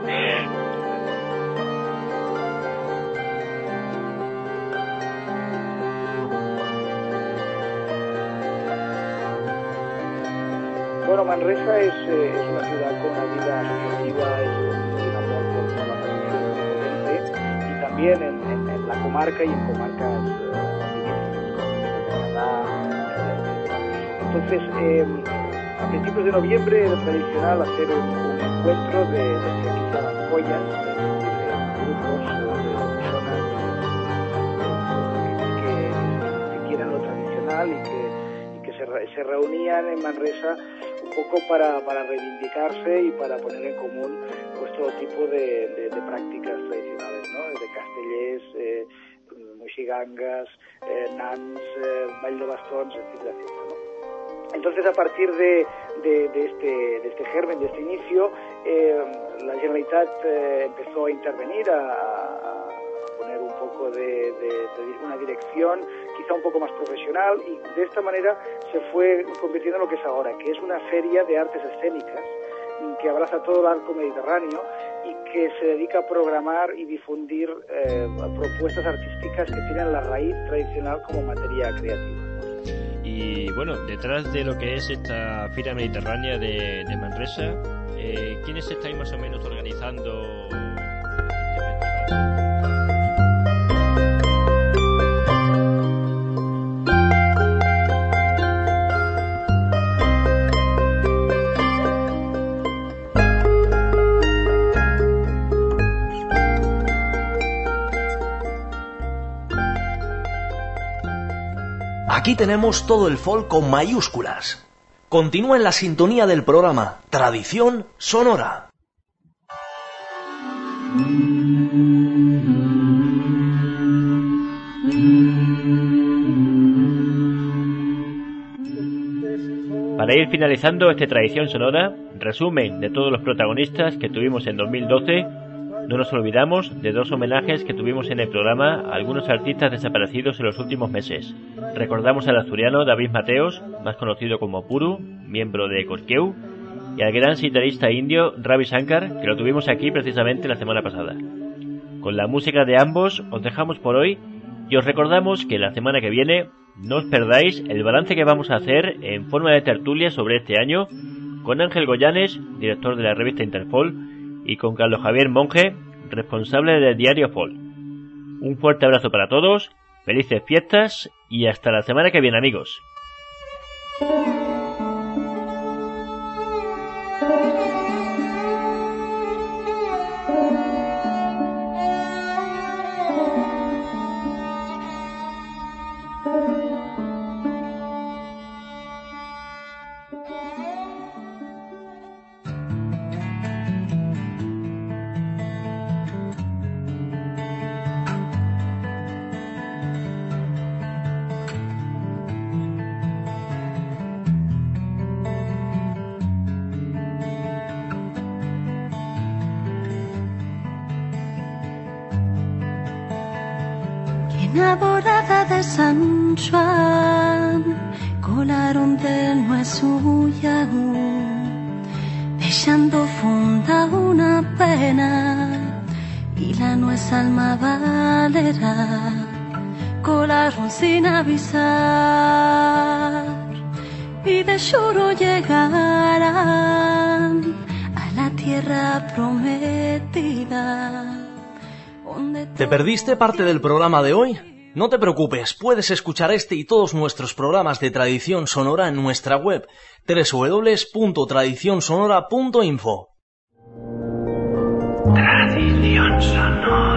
Bueno, Manresa es, eh, es una ciudad con una vida asociativa, es un, un amor por, por la tradición potente, y también en, en, en la comarca y en comarcas eh, de Canadá. Eh, entonces, eh, a principios de noviembre era tradicional hacer un, un encuentro de, de lo que aquí se llaman collas, de, de grupos de personas que, que, que quieren lo tradicional y que, y que se, se reunían en Manresa un poco para, para reivindicarse y para poner en común pues todo tipo de, de, de prácticas tradicionales, ¿no? De castellers, eh, moxigangas, eh, nans, eh, ball de bastons, etcétera, etcétera, ¿no? Entonces, a partir de, de, de, este, de este germen, de este inicio, eh, la Generalitat eh, empezó a intervenir, a, a poner un poco de, de, de una dirección quizá un poco más profesional, y de esta manera se fue convirtiendo en lo que es ahora, que es una feria de artes escénicas que abraza todo el arco mediterráneo y que se dedica a programar y difundir eh, propuestas artísticas que tienen la raíz tradicional como materia creativa. Y bueno, detrás de lo que es esta Feria Mediterránea de, de Manresa, eh, ¿quiénes estáis más o menos organizando este festival? Aquí tenemos todo el folk con mayúsculas. Continúa en la sintonía del programa Tradición Sonora. Para ir finalizando este Tradición Sonora, resumen de todos los protagonistas que tuvimos en dos mil doce. No nos olvidamos de dos homenajes que tuvimos en el programa a algunos artistas desaparecidos en los últimos meses. Recordamos al asturiano David Mateos, más conocido como Puru, miembro de Cosqueu, y al gran sitarista indio Ravi Shankar, que lo tuvimos aquí precisamente la semana pasada. Con la música de ambos os dejamos por hoy y os recordamos que la semana que viene no os perdáis el balance que vamos a hacer en forma de tertulia sobre este año con Ángel Goyanes, director de la revista Interfol, y con Carlos Javier Monge, responsable del diario Fol. Un fuerte abrazo para todos, felices fiestas y hasta la semana que viene, amigos. Enamorada de San Juan, colaron tenue suya, dejando funda una pena, y la nuez alma valera, colaron sin avisar, y de Shuro llegarán a la tierra prometida. ¿Te perdiste parte del programa de hoy? No te preocupes, puedes escuchar este y todos nuestros programas de Tradición Sonora en nuestra web doble u doble u doble u punto tradición sonora punto info. Tradición Sonora.